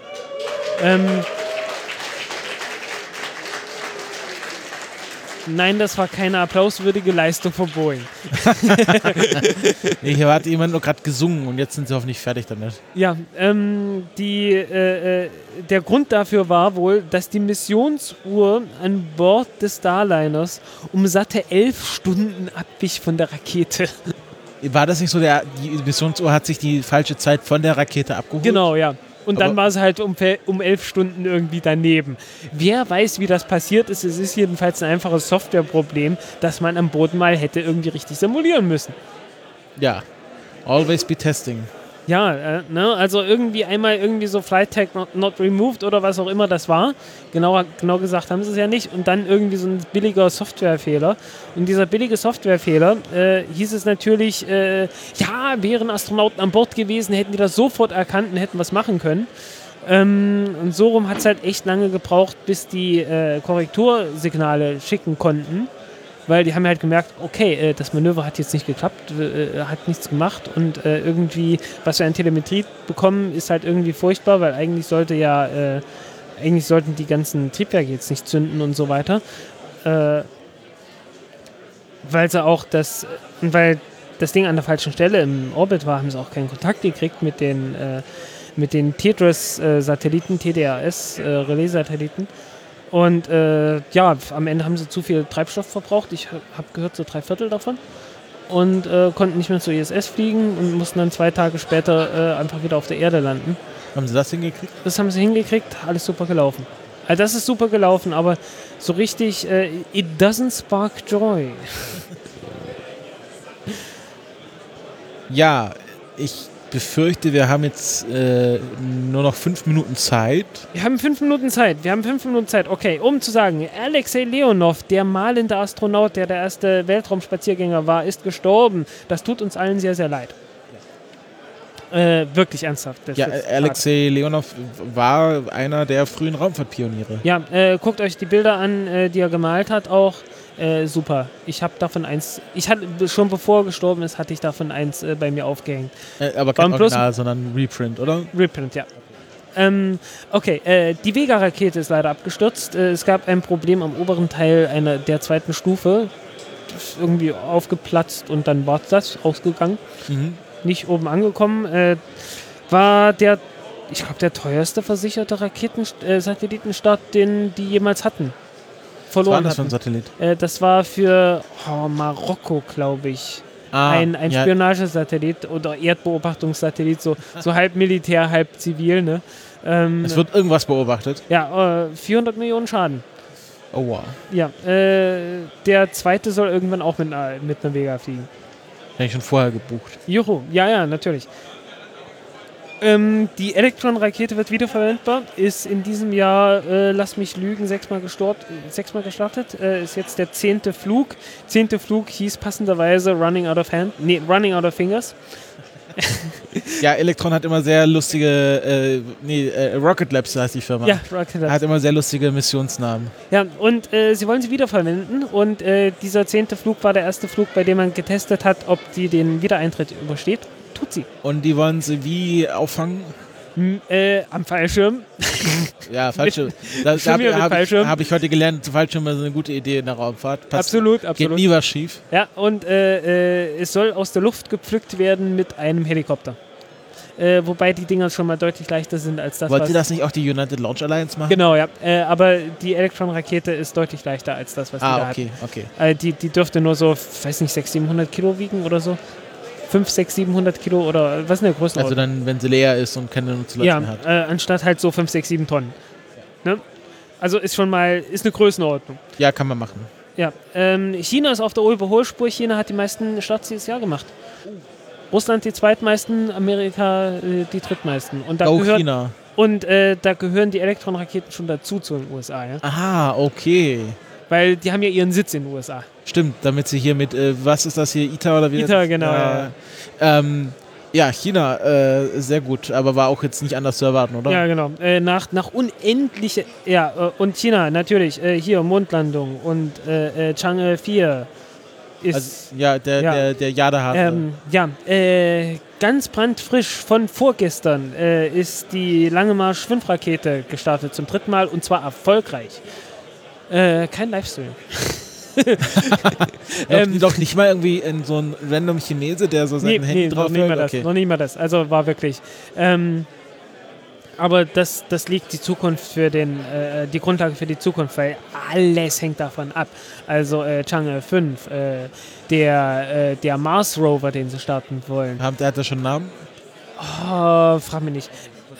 Nein, das war keine applauswürdige Leistung von Boeing. Hier hat jemand nur gerade gesungen und jetzt sind sie hoffentlich fertig damit. Ja, der Grund dafür war wohl, dass die Missionsuhr an Bord des Starliners um satte 11 Stunden abwich von der Rakete. War das nicht so, die Missionsuhr hat sich die falsche Zeit von der Rakete abgeholt? Genau, ja. Und dann war es halt um 11 Stunden irgendwie daneben. Wer weiß, wie das passiert ist. Es ist jedenfalls ein einfaches Softwareproblem, das man am Boden mal hätte irgendwie richtig simulieren müssen. Ja, always be testing. Ja, also irgendwie einmal irgendwie so Flight Tag not removed oder was auch immer das war. Genau gesagt haben sie es ja nicht. Und dann irgendwie so ein billiger Softwarefehler. Und dieser billige Softwarefehler hieß es natürlich, wären Astronauten an Bord gewesen, hätten die das sofort erkannt und hätten was machen können. Und so rum hat es halt echt lange gebraucht, bis die Korrektursignale schicken konnten. Weil die haben halt gemerkt, okay, das Manöver hat jetzt nicht geklappt, hat nichts gemacht und irgendwie, was wir an Telemetrie bekommen, ist halt irgendwie furchtbar, weil eigentlich sollten die ganzen Triebwerke jetzt nicht zünden und so weiter. Weil das Ding an der falschen Stelle im Orbit war, haben sie auch keinen Kontakt gekriegt mit den TDRS-Satelliten, TDRS-Relais-Satelliten. Und am Ende haben sie zu viel Treibstoff verbraucht. Ich habe gehört, so 3/4 davon. Und konnten nicht mehr zur ISS fliegen und mussten dann 2 Tage später einfach wieder auf der Erde landen. Haben sie das hingekriegt? Das haben sie hingekriegt, alles super gelaufen. Also das ist super gelaufen, aber so richtig, it doesn't spark joy. Ja, ich befürchte, wir haben jetzt nur noch 5 Minuten Zeit. Wir haben 5 Minuten Zeit. Okay, um zu sagen, Alexei Leonov, der malende Astronaut, der erste Weltraumspaziergänger war, ist gestorben. Das tut uns allen sehr, sehr leid. Wirklich ernsthaft. Ja, Alexei Leonov war einer der frühen Raumfahrtpioniere. Ja, guckt euch die Bilder an, die er gemalt hat auch. Super. Ich habe davon eins, schon bevor er gestorben ist, hatte ich davon eins bei mir aufgehängt. Aber kein Original, sondern Reprint, oder? Reprint, ja. Okay, die Vega-Rakete ist leider abgestürzt. Es gab ein Problem am oberen Teil der zweiten Stufe. Ist irgendwie aufgeplatzt und dann war das ausgegangen. Nicht oben angekommen. War der teuerste versicherte Satellitenstart, den die jemals hatten. Was war das für ein Satellit? Das war für Marokko, glaube ich. Ein Spionagesatellit oder Erdbeobachtungssatellit, so halb Militär, halb zivil. Ne? Es wird irgendwas beobachtet? Ja, 400 Millionen Schaden. Oh wow. Ja, der zweite soll irgendwann auch mit einer Vega fliegen. Hätte ich schon vorher gebucht. Juhu, ja, natürlich. Die Electron-Rakete wird wiederverwendbar, ist in diesem Jahr, lass mich lügen, 6-mal gestartet, ist jetzt der 10. Flug. 10. Flug hieß passenderweise Running Out of Fingers. Ja, Electron hat immer sehr lustige, Rocket Labs heißt die Firma. Ja, Rocket Labs. Hat immer sehr lustige Missionsnamen. Ja, und sie wollen sie wiederverwenden und dieser 10. Flug war der erste Flug, bei dem man getestet hat, ob die den Wiedereintritt übersteht. Tut sie. Und die wollen sie wie auffangen? Am Fallschirm. Ja, Fallschirm. Das habe ich heute gelernt, Fallschirm ist eine gute Idee in der Raumfahrt. Absolut. Geht nie was schief. Ja, und es soll aus der Luft gepflückt werden mit einem Helikopter. Wobei die Dinger schon mal deutlich leichter sind als das, Wollte das nicht auch die United Launch Alliance machen? Genau, ja. Aber die Electron-Rakete ist deutlich leichter als das, was die da hatten. Okay. Die dürfte nur so, 600-700 Kilo wiegen oder so. 500-700 Kilo oder was ist denn der Größenordnung? Also dann, wenn sie leer ist und keine Nutzlast hat. Ja, anstatt halt so 5, 6, 7 Tonnen. Ne? Also ist eine Größenordnung. Ja, kann man machen. Ja, China ist auf der Überholspur. China hat die meisten Starts dieses Jahr gemacht. Russland die zweitmeisten, Amerika die drittmeisten. Und da China. Und da gehören die Elektronraketen schon dazu zu den USA. Ja? Aha, okay. Weil die haben ja ihren Sitz in den USA. Stimmt, damit sie hier mit, was ist das hier, ITER oder wie? ITER, genau. Ja, China, sehr gut, aber war auch jetzt nicht anders zu erwarten, oder? Ja, genau. Nach unendliche, und China, natürlich, hier Mondlandung und Chang'e 4 ist... Also, der Jade-Hardware. Ganz brandfrisch von vorgestern ist die Lange Marsch 5 Rakete gestartet zum 3. Mal und zwar erfolgreich. Kein Livestream. Doch nicht mal irgendwie in so ein random Chinese, der so sein Handy drauf hat? Noch nicht mal das. Also war wirklich. Aber das liegt die Grundlage für die Zukunft, weil alles hängt davon ab. Also Chang'e 5, der Mars Rover, den sie starten wollen. Der hat das schon einen Namen? Oh, frag mich nicht.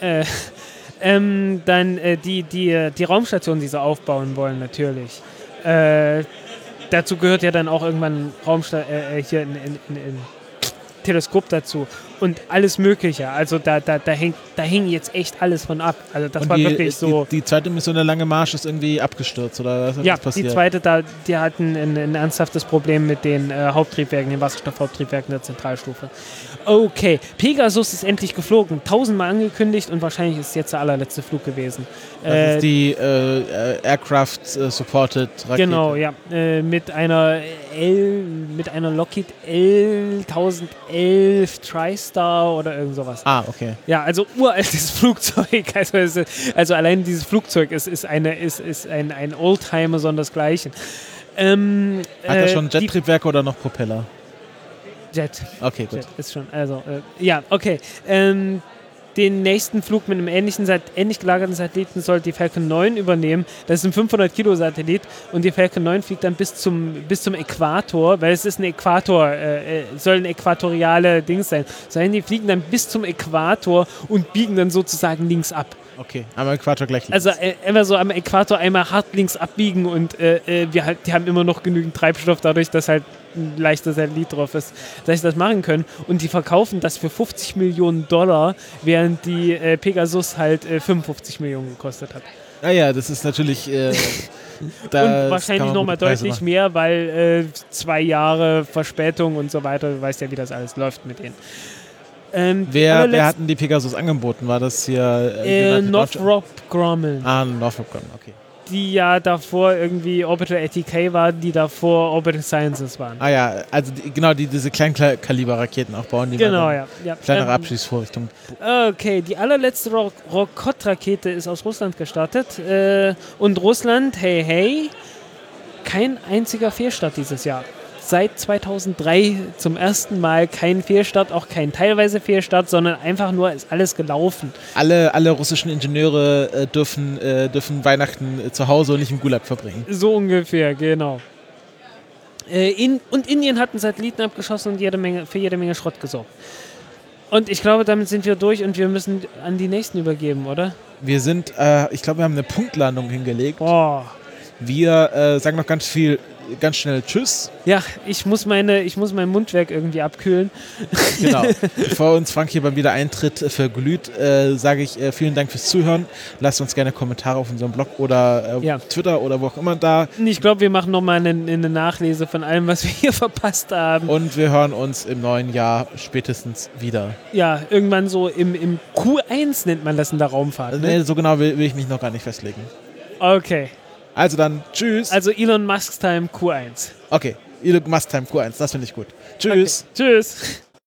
Dann die Raumstation, die sie aufbauen wollen, natürlich. Dazu gehört ja dann auch irgendwann hier ein Teleskop dazu und alles Mögliche. Also da hängt jetzt echt alles von ab. Also das war wirklich so. Die zweite Mission, der Lange Marsch, ist irgendwie abgestürzt oder was ist passiert? Die zweite, die hatten ein ernsthaftes Problem mit den Haupttriebwerken, den Wasserstoffhaupttriebwerken der Zentralstufe. Okay, Pegasus ist endlich geflogen, 1000-mal angekündigt und wahrscheinlich ist es jetzt der allerletzte Flug gewesen. Das ist die Aircraft-Supported Rakete. Genau, ja. Mit einer Lockheed L1011 TriStar oder irgend sowas. Ah, okay. Ja, also uraltes Flugzeug. Also allein dieses Flugzeug ist ein Oldtimer sondersgleichen. Hat er schon Jettriebwerke oder noch Propeller? Jet. Okay, gut. Jet ist schon, also, okay. Den nächsten Flug mit einem ähnlich gelagerten Satelliten soll die Falcon 9 übernehmen. Das ist ein 500-Kilo-Satellit und die Falcon 9 fliegt dann bis zum Äquator, weil es ist ein Äquator, soll ein äquatoriale Dings sein. Die fliegen dann bis zum Äquator und biegen dann sozusagen links ab. Okay, am Äquator gleich links. Also immer so am Äquator einmal hart links abbiegen und die haben immer noch genügend Treibstoff, dadurch, dass halt ein leichter Satellit drauf ist, dass sie das machen können. Und die verkaufen das für $50 Millionen, während die Pegasus halt 55 Millionen gekostet hat. Naja, das ist natürlich... Und wahrscheinlich nochmal deutlich mehr, weil 2 Jahre Verspätung und so weiter, du weißt ja, wie das alles läuft mit denen. Wer hatten die Pegasus angeboten? War das hier... Northrop Grumman. Northrop Grumman, okay. Die ja davor irgendwie Orbital ATK waren, die davor Orbital Sciences waren. Ah ja, also diese Kleinkaliber-Raketen auch bauen, die genau, ja. Kleinere Abschießvorrichtung. Okay, die allerletzte Rokot-Rakete ist aus Russland gestartet. Und Russland, hey, kein einziger Fehlstart dieses Jahr. Seit 2003 zum ersten Mal kein Fehlstart, auch kein teilweise Fehlstart, sondern einfach nur ist alles gelaufen. Alle russischen Ingenieure dürfen Weihnachten zu Hause und nicht im Gulag verbringen. So ungefähr, genau. Und Indien hat einen Satelliten abgeschossen und für jede Menge Schrott gesorgt. Und ich glaube, damit sind wir durch und wir müssen an die nächsten übergeben, oder? Wir sind, ich glaube, wir haben eine Punktlandung hingelegt. Boah. Wir sagen noch ganz schnell Tschüss. Ja, ich muss mein Mundwerk irgendwie abkühlen. Genau. Bevor uns Frank hier beim Wiedereintritt verglüht, sage ich vielen Dank fürs Zuhören. Lasst uns gerne Kommentare auf unserem Blog oder Twitter oder wo auch immer da. Ich glaube, wir machen nochmal eine Nachlese von allem, was wir hier verpasst haben. Und wir hören uns im neuen Jahr spätestens wieder. Ja, irgendwann so im Q1 nennt man das in der Raumfahrt. Ne? Nee, so genau will ich mich noch gar nicht festlegen. Okay. Also dann, tschüss. Also Elon Musk's Time Q1. Okay, Elon Musk's Time Q1, das finde ich gut. Tschüss. Okay. Tschüss.